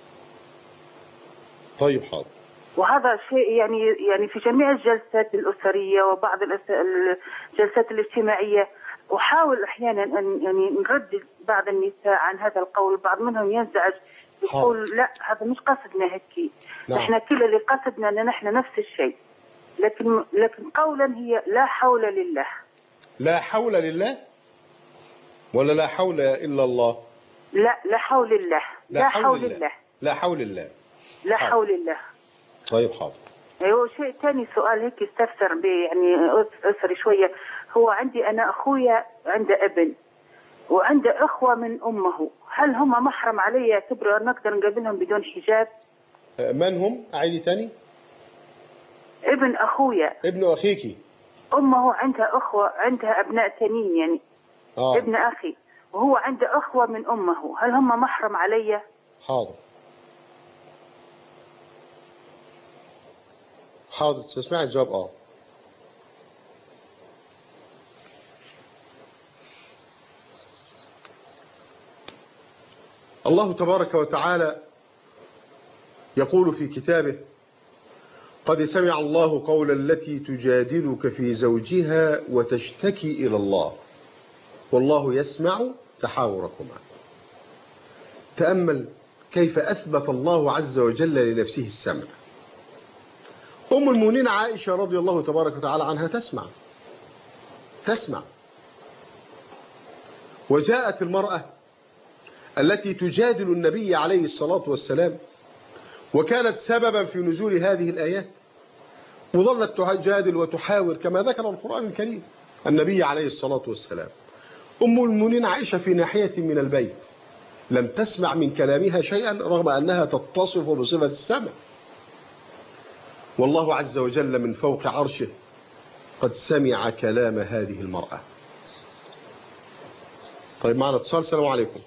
Speaker 1: طيب، حاضر.
Speaker 5: وهذا شيء يعني يعني في جميع الجلسات الأسرية وبعض الجلسات الاجتماعية، أحاول أحيانا أن يعني نردد بعض النساء عن هذا القول، بعض منهم ينزعج يقول لا هذا مش قصدنا هيك.
Speaker 1: نعم.
Speaker 5: احنا كل اللي قصدنا ان نحن نفس الشيء، لكن لكن قولا هي لا حول لله.
Speaker 1: لا حول لله ولا لا حول إلا الله؟
Speaker 5: لا لا حول الله.
Speaker 1: لا,
Speaker 5: لا
Speaker 1: حول,
Speaker 5: حول
Speaker 1: الله.
Speaker 5: الله.
Speaker 1: لا حول الله.
Speaker 5: لا
Speaker 1: حاضر.
Speaker 5: حول الله.
Speaker 1: طيب، حاضر.
Speaker 5: ايوه، شيء ثاني، سؤال هيك استفسر به يعني أسري شوية. هو عندي أنا أخويا عنده ابن وعنده أخوة من أمه، هل هم محرم علي يعتبروا أن نقدر نقابلهم بدون حجاب؟
Speaker 1: من هم؟ أعيدي تاني.
Speaker 5: ابن أخويا.
Speaker 1: ابن أخيكي.
Speaker 5: أمه عندها أخوة، عندها أبناء تانيين يعني.
Speaker 1: آه.
Speaker 5: ابن أخي، وهو عنده أخوة من أمه، هل هم محرم علي؟
Speaker 1: حاضر حاضر تسمعي الجواب. آه الله تبارك وتعالى يقول في كتابه: قد سمع الله قول التي تجادلك في زوجها وتشتكي إلى الله والله يسمع تحاوركما. تأمل كيف أثبت الله عز وجل لنفسه السمع. أم المؤمنين عائشة رضي الله تبارك وتعالى عنها تسمع تسمع وجاءت المرأة التي تجادل النبي عليه الصلاة والسلام وكانت سببا في نزول هذه الآيات، وظلت تجادل وتحاور كما ذكر القرآن الكريم النبي عليه الصلاة والسلام. أم المؤمنين عائشة في ناحية من البيت لم تسمع من كلامها شيئا رغم أنها تتصف بصفة السمع. والله عز وجل من فوق عرشه قد سمع كلام هذه المرأة. طيب، معنا اتصال. السلام عليكم.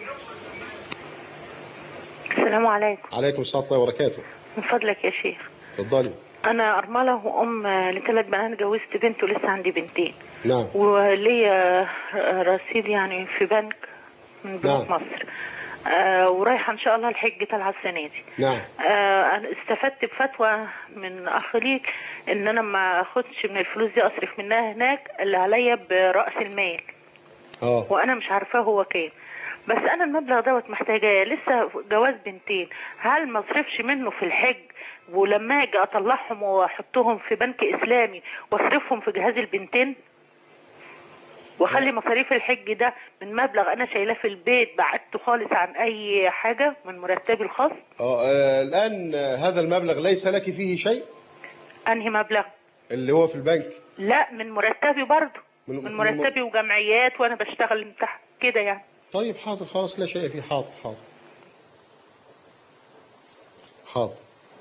Speaker 6: السلام عليكم.
Speaker 1: عليكم السلام ورحمة الله وبركاته.
Speaker 6: من فضلك يا شيخ.
Speaker 1: اتفضلي.
Speaker 6: أنا أرملة وأم لثلاث بنات، جوزت بنت ولسه عندي بنتين.
Speaker 1: نعم.
Speaker 6: وليا رصيد يعني في بنك من بنوك
Speaker 1: نعم.
Speaker 6: مصر، آه ورايحة إن شاء الله الحج طالعة السنة دي.
Speaker 1: نعم.
Speaker 6: آه أنا استفدت بفتوى من أخ ليك إن أنا ما أخدش من الفلوس دي أصرف منها هناك اللي عليا برأس المال.
Speaker 1: اه
Speaker 6: وأنا مش عارفاه هو كام، بس أنا المبلغ دوت محتاجاه لسه جواز بنتين، هل ما أصرفش منه في الحج ولما أجي أطلعهم وأحطهم في بنك إسلامي وأصرفهم في جهاز البنتين وأخلي مصاريف الحج ده من مبلغ أنا شايلاه في البيت بعدته خالص عن أي حاجة من مرتبي الخاص؟
Speaker 1: اه الآن هذا المبلغ ليس لك فيه شيء؟
Speaker 6: أنهي مبلغ؟
Speaker 1: اللي هو في البنك.
Speaker 6: لا، من مرتبي برضه.
Speaker 1: من,
Speaker 6: من مرتبي وجمعيات وانا بشتغل من تحت كده يعني.
Speaker 1: طيب حاضر خلاص لا شيء فيه. حاضر حاضر حاضر.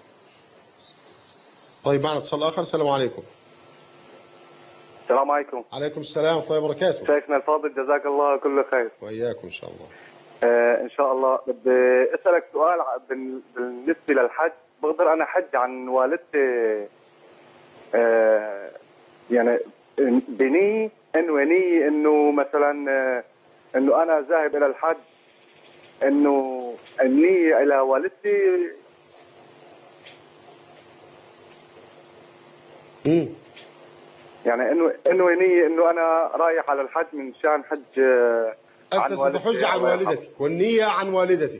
Speaker 1: طيب معنا اتصال اخر. السلام عليكم.
Speaker 2: السلام عليكم.
Speaker 1: عليكم السلام ورحمه الله وبركاته.
Speaker 2: شيخنا الفاضل جزاك الله كل خير.
Speaker 1: واياكم ان شاء الله.
Speaker 2: آه ان شاء الله. بدي اسالك سؤال بالنسبه للحج. بقدر انا حج عن والدتي آه يعني بني انه نية انه مثلا آه انه انا ذاهب الى الحج، انه النية الى والدتي
Speaker 1: امم
Speaker 2: يعني انه انه نية انه انا رايح على الحج من شان حج آه
Speaker 1: انت ستحج عن والدتك والنية عن والدتك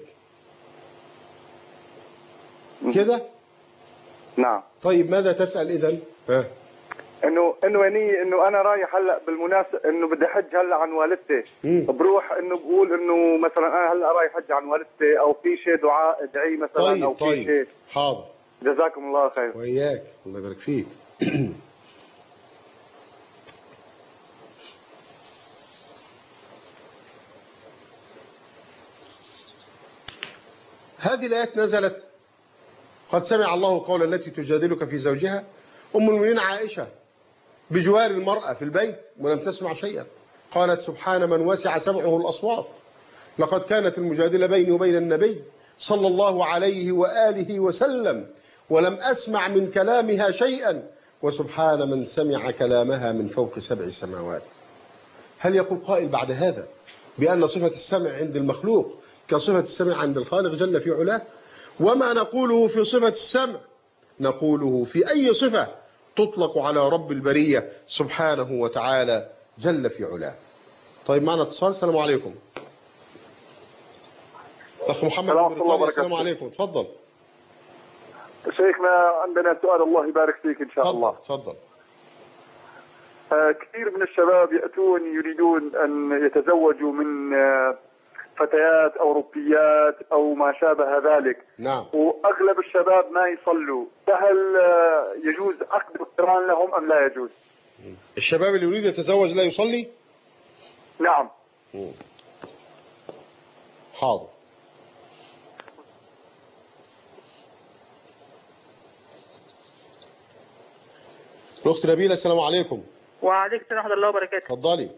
Speaker 1: كده؟
Speaker 2: نعم.
Speaker 1: طيب ماذا تسأل اذا؟ ها
Speaker 2: انه انه نية انه انا رايح هلا بالمناسبه انه بدي حج هلا عن والدتي.
Speaker 1: مم.
Speaker 2: بروح انه بقول انه مثلا انا هلا رايح حج عن والدتي او في شيء دعاء ادعي مثلا.
Speaker 1: طيب
Speaker 2: او في
Speaker 1: طيب
Speaker 2: شيء.
Speaker 1: حاضر.
Speaker 2: جزاكم الله خير.
Speaker 1: وإياك الله يبارك فيك. هذه الآيات نزلت قد سمع الله قول التي تجادلك في زوجها أم المؤمنين عائشة بجوار المرأة في البيت ولم تسمع شيئا. قالت سبحان من وسع سمعه الأصوات لقد كانت المجادلة بيني وبين النبي صلى الله عليه وآله وسلم ولم أسمع من كلامها شيئا وسبحان من سمع كلامها من فوق سبع سماوات. هل يقول قائل بعد هذا بأن صفة السمع عند المخلوق كصفة السمع عند الخالق جل في علاه؟ وما نقوله في صفة السمع نقوله في أي صفة تطلق على رب البرية سبحانه وتعالى جل في علاه. طيب معنا اتصال. السلام عليكم. أخ محمد بن بريطانيا. السلام عليكم. تفضل
Speaker 2: شيخنا عندنا سؤال الله يبارك فيك إن شاء الله.
Speaker 1: تفضل.
Speaker 2: آه كثير من الشباب يأتون يريدون أن يتزوجوا من آه فتيات أوروبيات أو ما شابه ذلك.
Speaker 1: نعم.
Speaker 2: وأغلب الشباب ما يصلوا. فهل آه يجوز عقد القران لهم أم لا يجوز؟
Speaker 1: الشباب اللي يريد يتزوج لا يصلي؟
Speaker 2: نعم.
Speaker 1: مم. حاضر. الأخت نبيلة. السلام عليكم.
Speaker 7: وعليكم السلام ورحمة الله وبركاته.
Speaker 1: اتفضلي.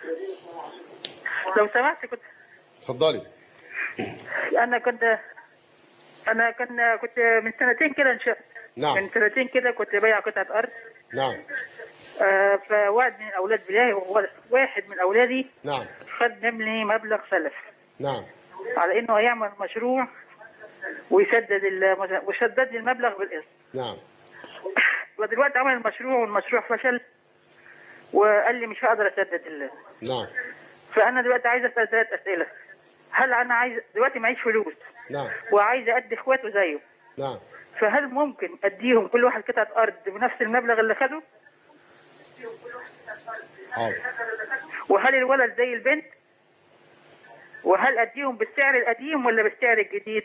Speaker 7: لو سمحت كنت
Speaker 1: اتفضلي.
Speaker 7: أنا كنت أنا كنت كنت من سنتين كده إن شاء
Speaker 1: نعم.
Speaker 7: من سنتين كده كنت بايع قطعة أرض.
Speaker 1: نعم.
Speaker 7: آه فواحد من أولاد بلاي واحد من أولادي
Speaker 1: نعم.
Speaker 7: خد مني مبلغ سلف.
Speaker 1: نعم.
Speaker 7: على إنه هيعمل مشروع ويسدد ويسدد لي المبلغ بالقسط.
Speaker 1: نعم.
Speaker 7: ودلوقتي عمل المشروع والمشروع فشل وقال لي مش هقدر اسدد ال
Speaker 1: نعم.
Speaker 7: فانا دلوقتي عايز اسال ثلاث اسئله. هل انا عايز دلوقتي معيش فلوس؟
Speaker 1: نعم.
Speaker 7: وعايز ادي اخواته زيه.
Speaker 1: نعم.
Speaker 7: فهل ممكن اديهم كل واحد قطعه ارض بنفس المبلغ اللي خده؟
Speaker 1: حاضر.
Speaker 7: وهل الولد زي البنت؟ وهل اديهم بالسعر القديم ولا بالسعر الجديد؟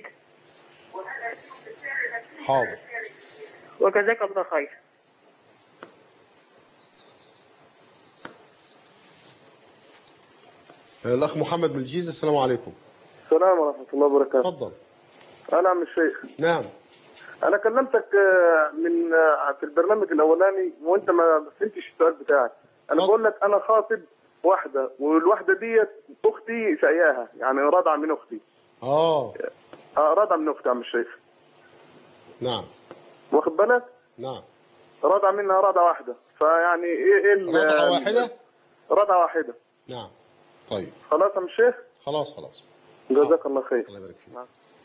Speaker 1: حاضر.
Speaker 7: وجزاك الله خير.
Speaker 1: الأخ محمد من الجيزة. السلام عليكم.
Speaker 2: السلام ورحمة الله وبركاته.
Speaker 1: تفضل.
Speaker 2: أنا عم الشيخ.
Speaker 1: نعم.
Speaker 2: أنا كلمتك من في البرنامج الأولاني وأنت ما فهمتش السؤال بتاعك. أنا بقول لك أنا خاطب واحدة والواحدة ديت أختي شقياها يعني رضع من أختي.
Speaker 1: آه.
Speaker 2: آه رضع من أختي عم الشيخ.
Speaker 1: نعم.
Speaker 2: واخد بالك؟
Speaker 1: نعم.
Speaker 2: رضع منها رضع واحدة فيعني إيه إيه
Speaker 1: رضعة واحدة؟
Speaker 2: رضع واحدة.
Speaker 1: نعم. طيب.
Speaker 2: خلاص يا الشيخ؟
Speaker 1: خلاص خلاص.
Speaker 2: جزاك الله خير.
Speaker 1: الله يبارك فيك.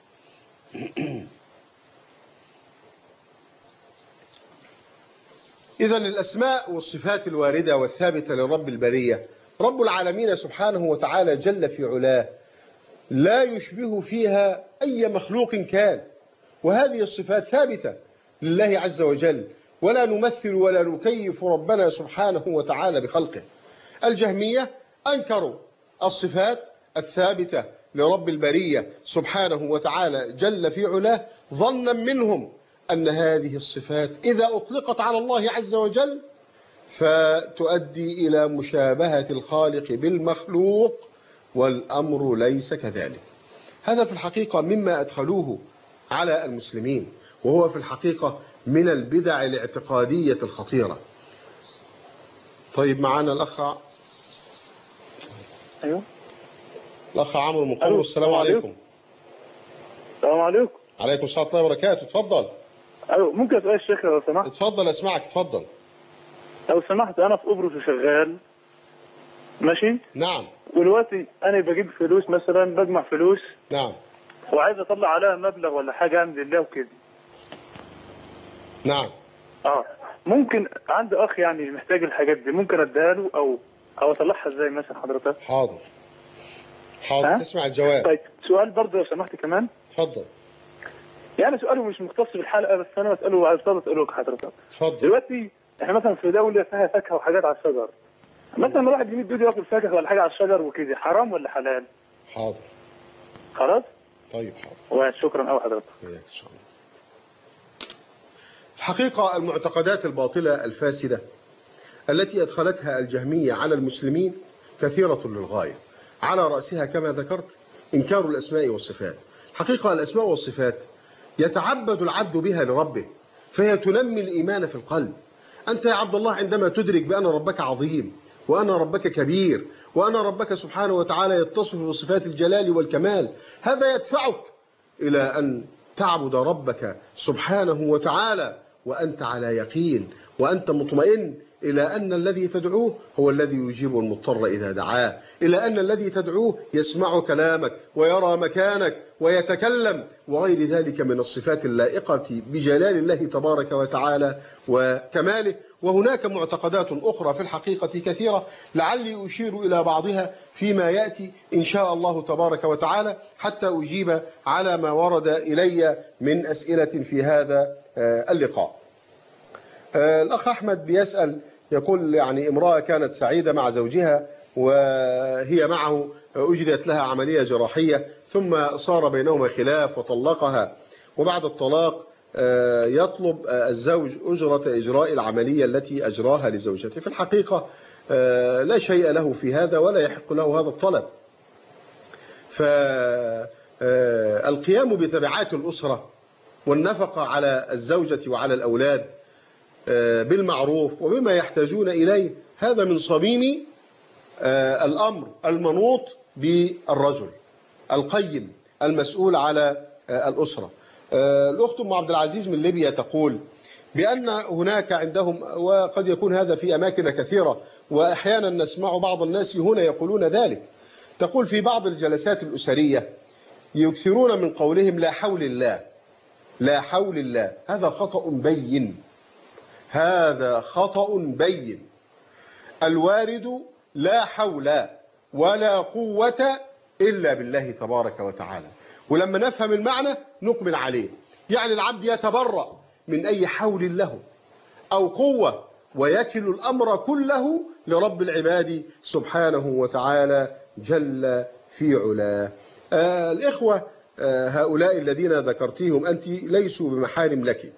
Speaker 1: إذن الأسماء والصفات الواردة والثابتة لرب البرية رب العالمين سبحانه وتعالى جل في علاه لا يشبه فيها أي مخلوق كان، وهذه الصفات ثابتة لله عز وجل ولا نمثل ولا نكيف ربنا سبحانه وتعالى بخلقه. الجهمية أنكروا الصفات الثابتة لرب البرية سبحانه وتعالى جل في علاه ظنا منهم أن هذه الصفات إذا أطلقت على الله عز وجل فتؤدي إلى مشابهة الخالق بالمخلوق، والأمر ليس كذلك. هذا في الحقيقة مما أدخلوه على المسلمين، وهو في الحقيقة من البدع الاعتقادية الخطيرة. طيب معنا الأخ
Speaker 8: ايوه
Speaker 1: الأخ عمرو من قبرص. السلام عليكم.
Speaker 8: السلام عليكم.
Speaker 1: عليكم السلام ورحمة الله وبركاته. اتفضل.
Speaker 8: ايوه ممكن اسال الشيخ لو سمحت؟
Speaker 1: اتفضل اسمعك. اتفضل.
Speaker 8: لو سمحت انا في قبرص وشغال ماشي.
Speaker 1: نعم.
Speaker 8: ودلوقتي انا بجيب فلوس مثلا، بجمع فلوس.
Speaker 1: نعم.
Speaker 8: وعايز اطلع عليها مبلغ ولا حاجه اعمل لله وكده.
Speaker 1: نعم.
Speaker 8: اه ممكن عندي اخ يعني محتاج الحاجات دي، ممكن اديها له او او اطلعها ازاي مثلا حضرتك؟
Speaker 1: حاضر حاضر.
Speaker 8: ها؟
Speaker 1: تسمع الجواب.
Speaker 8: طيب سؤال برضه لو سمحت كمان.
Speaker 1: اتفضل.
Speaker 8: يعني سؤاله مش مختص بالحلقه، بس انا بساله عايز اساله حضرتك.
Speaker 1: اتفضل.
Speaker 8: دلوقتي احنا مثلا في دوله فيها فاكهه وحاجات على الشجر، مثلا لما الواحد يمد ايده ياكل فاكهه ولا حاجه على الشجر وكده، حرام ولا حلال؟
Speaker 1: حاضر.
Speaker 8: خلاص؟
Speaker 1: طيب حاضر.
Speaker 8: وشكرا قوي حضرتك.
Speaker 1: وياك ان شاء الله. الحقيقة المعتقدات الباطلة الفاسدة التي أدخلتها الجهمية على المسلمين كثيرة للغاية، على رأسها كما ذكرت إنكار الأسماء والصفات. حقيقة الأسماء والصفات يتعبد العبد بها لربه، فهي تنمي الإيمان في القلب. أنت يا عبد الله عندما تدرك بأن ربك عظيم، وأن ربك كبير، وأن ربك سبحانه وتعالى يتصف بصفات الجلال والكمال، هذا يدفعك إلى أن تعبد ربك سبحانه وتعالى وأنت على يقين، وأنت مطمئن إلى أن الذي تدعوه هو الذي يجيب المضطر إذا دعاه، إلى أن الذي تدعوه يسمع كلامك ويرى مكانك ويتكلم، وغير ذلك من الصفات اللائقة بجلال الله تبارك وتعالى وكماله. وهناك معتقدات أخرى في الحقيقة كثيرة، لعلي أشير إلى بعضها فيما يأتي إن شاء الله تبارك وتعالى، حتى أجيب على ما ورد إلي من أسئلة في هذا اللقاء. الأخ أحمد بيسأل، يقول يعني امرأة كانت سعيدة مع زوجها وهي معه، أجريت لها عملية جراحية، ثم صار بينهما خلاف وطلقها، وبعد الطلاق يطلب الزوج أجرة إجراء العملية التي أجراها لزوجته. في الحقيقة لا شيء له في هذا ولا يحق له هذا الطلب. فالقيام بتبعات الأسرة والنفقة على الزوجة وعلى الأولاد بالمعروف وبما يحتاجون إليه، هذا من صميم الأمر المنوط بالرجل القيم المسؤول على الأسرة. الأخت أم عبد العزيز من ليبيا تقول بأن هناك عندهم، وقد يكون هذا في أماكن كثيرة وأحيانا نسمع بعض الناس هنا يقولون ذلك، تقول في بعض الجلسات الأسرية يكثرون من قولهم لا حول الله لا حول الله. هذا خطأ بين، هذا خطأ بين. الوارد لا حول ولا قوة إلا بالله تبارك وتعالى، ولما نفهم المعنى نقبل عليه. يعني العبد يتبرأ من أي حول له أو قوة، ويكل الأمر كله لرب العباد سبحانه وتعالى جل في علاه. آه الإخوة آه هؤلاء الذين ذكرتيهم أنت ليسوا بمحارم لك.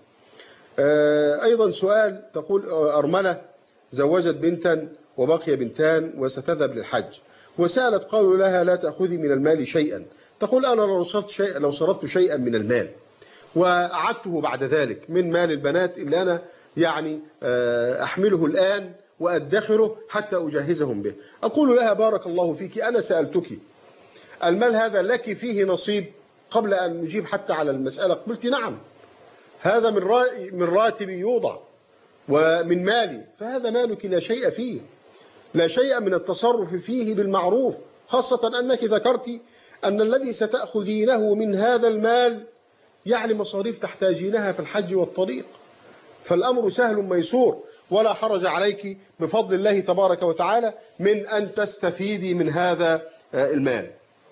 Speaker 1: آه أيضا سؤال، تقول أرملة زوجت بنتا وبقي بنتان وستذهب للحج، وسألت قالوا لها لا تأخذي من المال شيئا. تقول أنا لو صرفت شيئا لو صرفت شيئا من المال وأعدته بعد ذلك من مال البنات اللي أنا يعني أحمله الآن وأدخره حتى أجهزهم به، أقول لها بارك الله فيك، أنا سألتك المال هذا لك فيه نصيب قبل أن نجيب حتى على المسألة؟ قلت نعم، هذا من من راتبي يوضع ومن مالي، فهذا مالك لا شيء فيه، لا شيء من التصرف فيه بالمعروف، خاصة أنك ذكرت أن الذي ستأخذينه من هذا المال يعني مصاريف تحتاجينها في الحج والطريق، فالأمر سهل ميسور، ولا حرج عليك بفضل الله تبارك وتعالى من أن تستفيدي من هذا المال،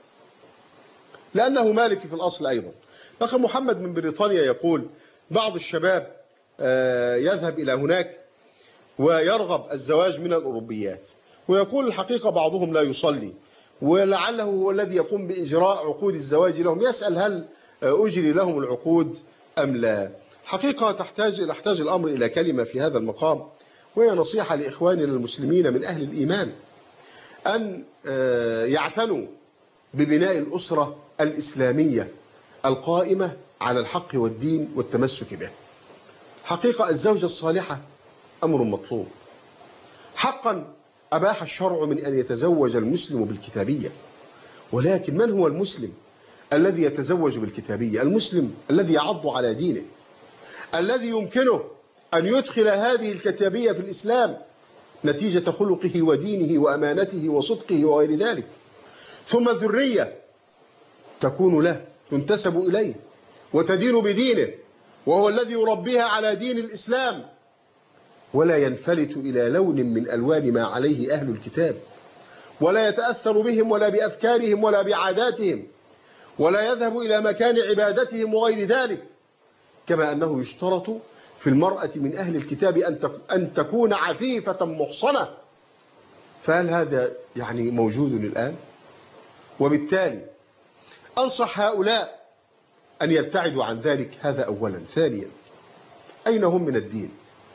Speaker 1: لأنه مالك في الأصل أيضا. أخ محمد من بريطانيا يقول بعض الشباب يذهب إلى هناك ويرغب الزواج من الأوروبيات، ويقول الحقيقة بعضهم لا يصلي ولعله هو الذي يقوم بإجراء عقود الزواج لهم، يسأل هل أجري لهم العقود أم لا؟ حقيقة تحتاج يحتاج الأمر إلى كلمة في هذا المقام، وهي نصيحة لإخواننا المسلمين من أهل الإيمان أن يعتنوا ببناء الأسرة الإسلامية القائمة على الحق والدين والتمسك به. حقيقة الزوجة الصالحة أمر مطلوب. حقا أباح الشرع من أن يتزوج المسلم بالكتابية، ولكن من هو المسلم الذي يتزوج بالكتابية؟ المسلم الذي يعض على دينه، الذي يمكنه أن يدخل هذه الكتابية في الإسلام نتيجة خلقه ودينه وأمانته وصدقه وغير ذلك، ثم ذرية تكون له تنتسب إليه وتدين بدينه، وهو الذي يربيها على دين الإسلام، ولا ينفلت إلى لون من ألوان ما عليه أهل الكتاب، ولا يتأثر بهم ولا بأفكارهم ولا بعاداتهم، ولا يذهب إلى مكان عبادتهم وغير ذلك. كما أنه يشترط في المرأة من أهل الكتاب أن تكون عفيفة محصنة. فهل هذا يعني موجود الآن؟ وبالتالي أنصح هؤلاء أن يبتعدوا عن ذلك. هذا أولا. ثانيا، أين هم من الدين؟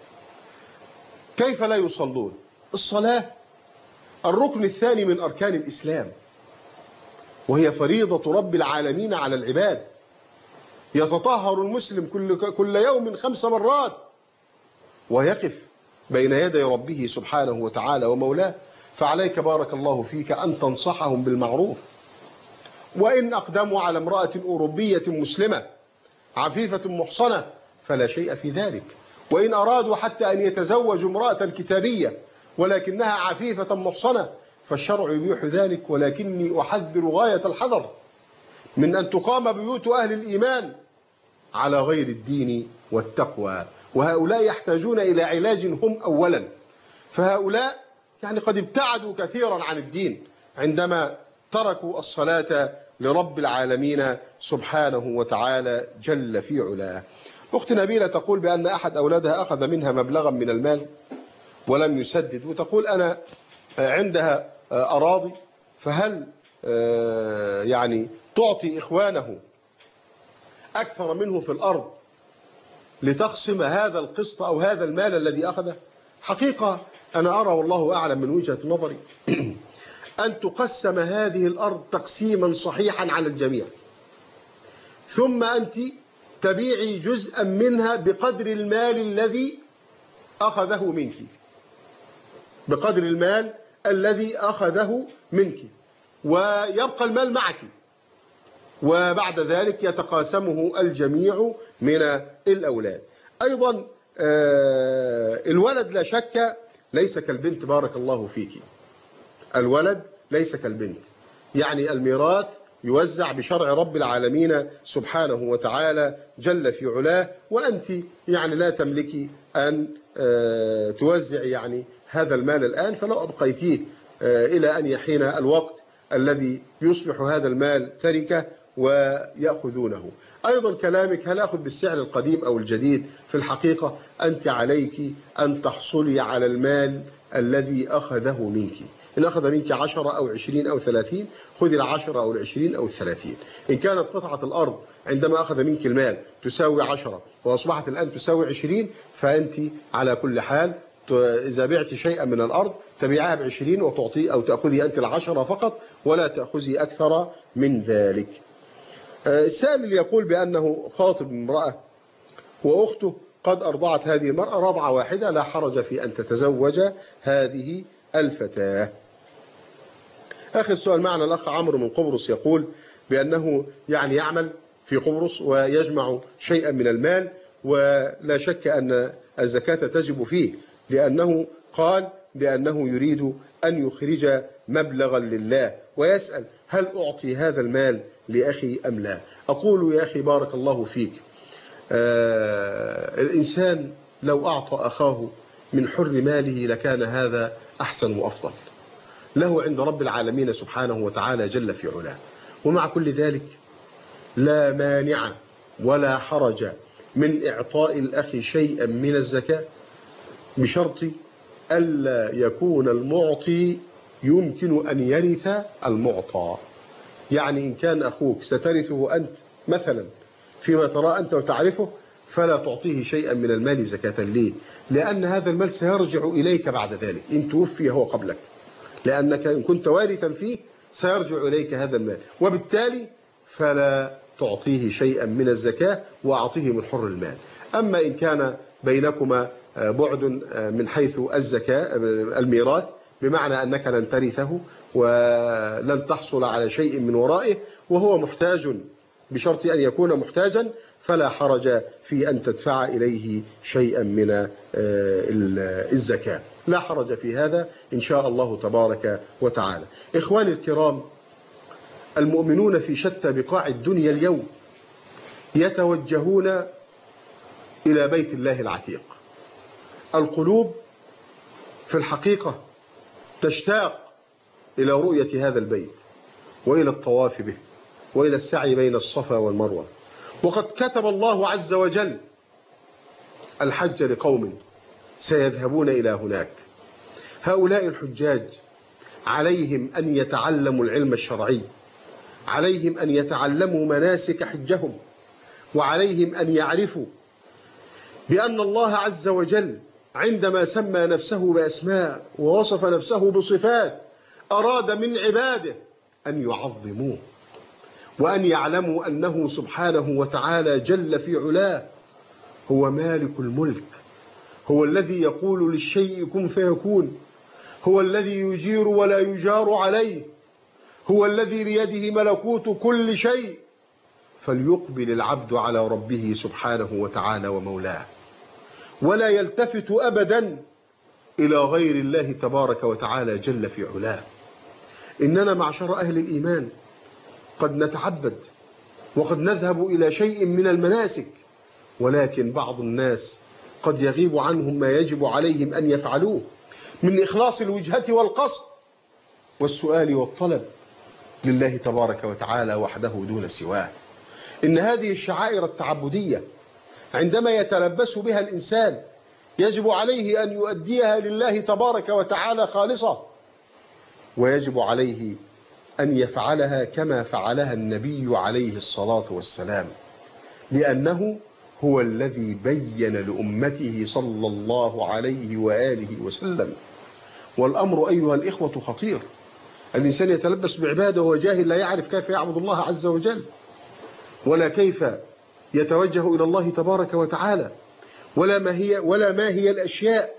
Speaker 1: كيف لا يصلون؟ الصلاة الركن الثاني من أركان الإسلام، وهي فريضة رب العالمين على العباد. يتطهر المسلم كل, كل يوم خمس مرات، ويقف بين يدي ربه سبحانه وتعالى ومولاه. فعليك بارك الله فيك أن تنصحهم بالمعروف. وإن أقدموا على امرأة أوروبية مسلمة عفيفة محصنة فلا شيء في ذلك. وإن أرادوا حتى أن يتزوجوا امرأة كتابية ولكنها عفيفة محصنة فالشرع يبيح ذلك، ولكني أحذر غاية الحذر من أن تقام بيوت أهل الإيمان على غير الدين والتقوى، وهؤلاء يحتاجون إلى علاج هم أولا. فهؤلاء يعني قد ابتعدوا كثيرا عن الدين عندما تركوا الصلاة لرب العالمين سبحانه وتعالى جل في علاه. أخت نبيلة تقول بأن أحد أولادها أخذ منها مبلغا من المال ولم يسدد، وتقول أنا عندها أراضي، فهل يعني تعطي إخوانه أكثر منه في الأرض لتقسم هذا القسط أو هذا المال الذي أخذه؟ حقيقة أنا أرى والله أعلم من وجهة نظري أن تقسم هذه الأرض تقسيما صحيحا على الجميع، ثم أنت تبيعي جزءا منها بقدر المال الذي أخذه منك، بقدر المال الذي أخذه منك، ويبقى المال معك، وبعد ذلك يتقاسمه الجميع من الأولاد. أيضا الولد لا شك ليس كالبنت بارك الله فيك، الولد ليس كالبنت، يعني الميراث يوزع بشرع رب العالمين سبحانه وتعالى جل في علاه، وأنت يعني لا تملكي أن توزع يعني هذا المال الآن، فلو أبقيتيه إلى أن يحين الوقت الذي يصبح هذا المال تركة ويأخذونه. أيضا كلامك هل أخذ بالسعر القديم أو الجديد؟ في الحقيقة أنت عليك أن تحصلي على المال الذي أخذه منك. إن أخذ منك عشرة أو عشرين أو ثلاثين خذي العشرة أو العشرين أو الثلاثين. إن كانت قطعة الأرض عندما أخذ منك المال تساوي عشرة وأصبحت الآن تساوي عشرين، فأنت على كل حال إذا بعت شيئا من الأرض تبيعها بعشرين وتعطي أو تأخذي أنت العشرة فقط ولا تأخذي أكثر من ذلك. السائل يقول بأنه خاطب امرأة وأخته قد أرضعت هذه المرأة رضعة واحدة، لا حرج في أن تتزوج هذه الفتاة. آخر سؤال معنا الأخ عمرو من قبرص يقول بأنه يعني يعمل في قبرص ويجمع شيئا من المال، ولا شك أن الزكاة تجب فيه، لأنه قال بأنه يريد أن يخرج مبلغا لله، ويسأل هل أعطي هذا المال لأخي أم لا؟ أقول يا أخي بارك الله فيك، آه الإنسان لو أعطى أخاه من حر ماله لكان هذا أحسن وأفضل له عند رب العالمين سبحانه وتعالى جل في علاه. ومع كل ذلك لا مانع ولا حرج من إعطاء الأخ شيئا من الزكاة بشرط ألا يكون المعطي يمكن أن يرث المعطى. يعني إن كان أخوك سترثه أنت مثلا فيما ترى أنت وتعرفه، فلا تعطيه شيئا من المال زكاة. ليه؟ لأن هذا المال سيرجع إليك بعد ذلك إن توفي هو قبلك، لأنك إن كنت وارثا فيه سيرجع إليك هذا المال، وبالتالي فلا تعطيه شيئا من الزكاة وأعطيه من حر المال. أما إن كان بينكما بعد من حيث الزكاة الميراث، بمعنى أنك لن ترثه ولن تحصل على شيء من ورائه وهو محتاج بشرط أن يكون محتاجا، فلا حرج في أن تدفع إليه شيئا من الزكاة، لا حرج في هذا إن شاء الله تبارك وتعالى. إخواني الكرام، المؤمنون في شتى بقاع الدنيا اليوم يتوجهون إلى بيت الله العتيق. القلوب في الحقيقة تشتاق إلى رؤية هذا البيت وإلى الطواف به وإلى السعي بين الصفا والمروة. وقد كتب الله عز وجل الحج لقوم سيذهبون إلى هناك. هؤلاء الحجاج عليهم أن يتعلموا العلم الشرعي، عليهم أن يتعلموا مناسك حجهم، وعليهم أن يعرفوا بأن الله عز وجل عندما سمى نفسه بأسماء ووصف نفسه بصفات أراد من عباده أن يعظموه، وأن يعلموا أنه سبحانه وتعالى جل في علاه هو مالك الملك، هو الذي يقول للشيء كن فيكون، هو الذي يجير ولا يجار عليه، هو الذي بيده ملكوت كل شيء. فليقبل العبد على ربه سبحانه وتعالى ومولاه، ولا يلتفت أبدا إلى غير الله تبارك وتعالى جل في علاه. إننا معشر أهل الإيمان قد نتعبد وقد نذهب إلى شيء من المناسك، ولكن بعض الناس قد يغيب عنهم ما يجب عليهم أن يفعلوه من إخلاص الوجهة والقصد والسؤال والطلب لله تبارك وتعالى وحده دون سواه. إن هذه الشعائر التعبدية عندما يتلبس بها الإنسان يجب عليه أن يؤديها لله تبارك وتعالى خالصة، ويجب عليه أن يفعلها كما فعلها النبي عليه الصلاة والسلام، لأنه هو الذي بين لأمته صلى الله عليه وآله وسلم. والأمر أيها الإخوة خطير. الإنسان يتلبس بعباده وهو جاهل، لا يعرف كيف يعبد الله عز وجل، ولا كيف يتوجه إلى الله تبارك وتعالى، ولا ما هي ولا ما هي الأشياء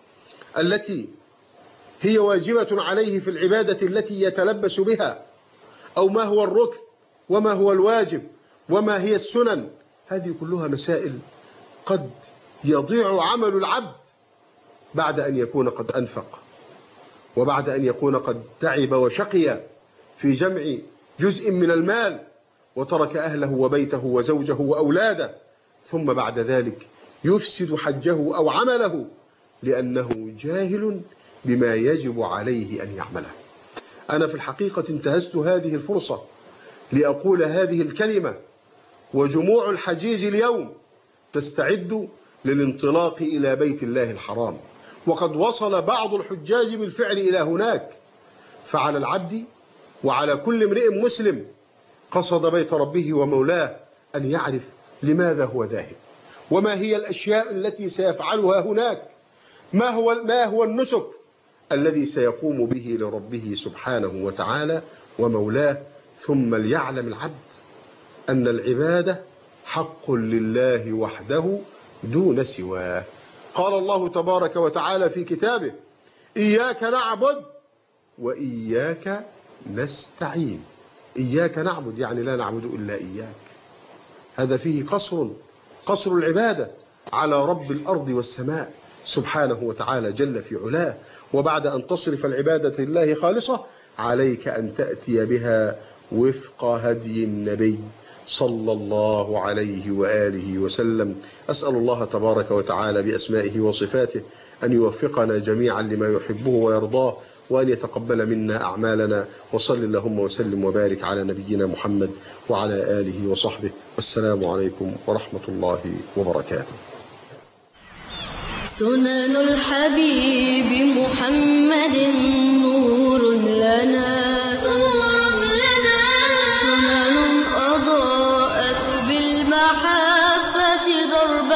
Speaker 1: التي هي واجبة عليه في العبادة التي يتلبس بها، أو ما هو الركن وما هو الواجب وما هي السنن. هذه كلها مسائل قد يضيع عمل العبد بعد أن يكون قد أنفق، وبعد أن يكون قد تعب وشقي في جمع جزء من المال، وترك أهله وبيته وزوجه وأولاده، ثم بعد ذلك يفسد حجه أو عمله لأنه جاهل بما يجب عليه أن يعمله. أنا في الحقيقة انتهزت هذه الفرصة لأقول هذه الكلمة، وجموع الحجيج اليوم تستعد للانطلاق إلى بيت الله الحرام، وقد وصل بعض الحجاج بالفعل إلى هناك. فعلى العبد وعلى كل امرئ مسلم قصد بيت ربه ومولاه أن يعرف لماذا هو ذاهب، وما هي الأشياء التي سيفعلها هناك، ما هو ما هو النسك الذي سيقوم به لربه سبحانه وتعالى ومولاه. ثم ليعلم العبد أن العبادة حق لله وحده دون سواه. قال الله تبارك وتعالى في كتابه: إياك نعبد وإياك نستعين. إياك نعبد يعني لا نعبد إلا إياك، هذا فيه قصر قصر العبادة على رب الأرض والسماء سبحانه وتعالى جل في علاه. وبعد أن تصرف العبادة لله خالصة عليك أن تأتي بها وفق هدي النبي صلى الله عليه وآله وسلم. أسأل الله تبارك وتعالى بأسمائه وصفاته أن يوفقنا جميعا لما يحبه ويرضاه، وأن يتقبل منا أعمالنا. وصل اللهم وسلم وبارك على نبينا محمد وعلى آله وصحبه، والسلام عليكم ورحمة الله وبركاته.
Speaker 9: سنن الحبيب محمد نور لنا، سنن أضاءت بالمحبة دربا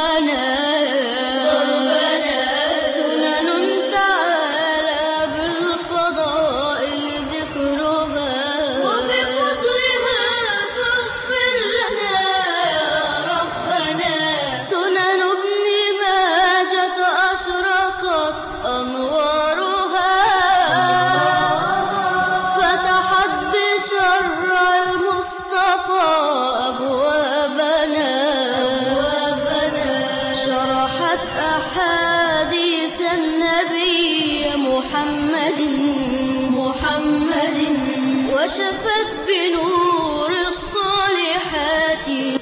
Speaker 9: أحاديث النبي محمد محمد وشفت بنور الصالحات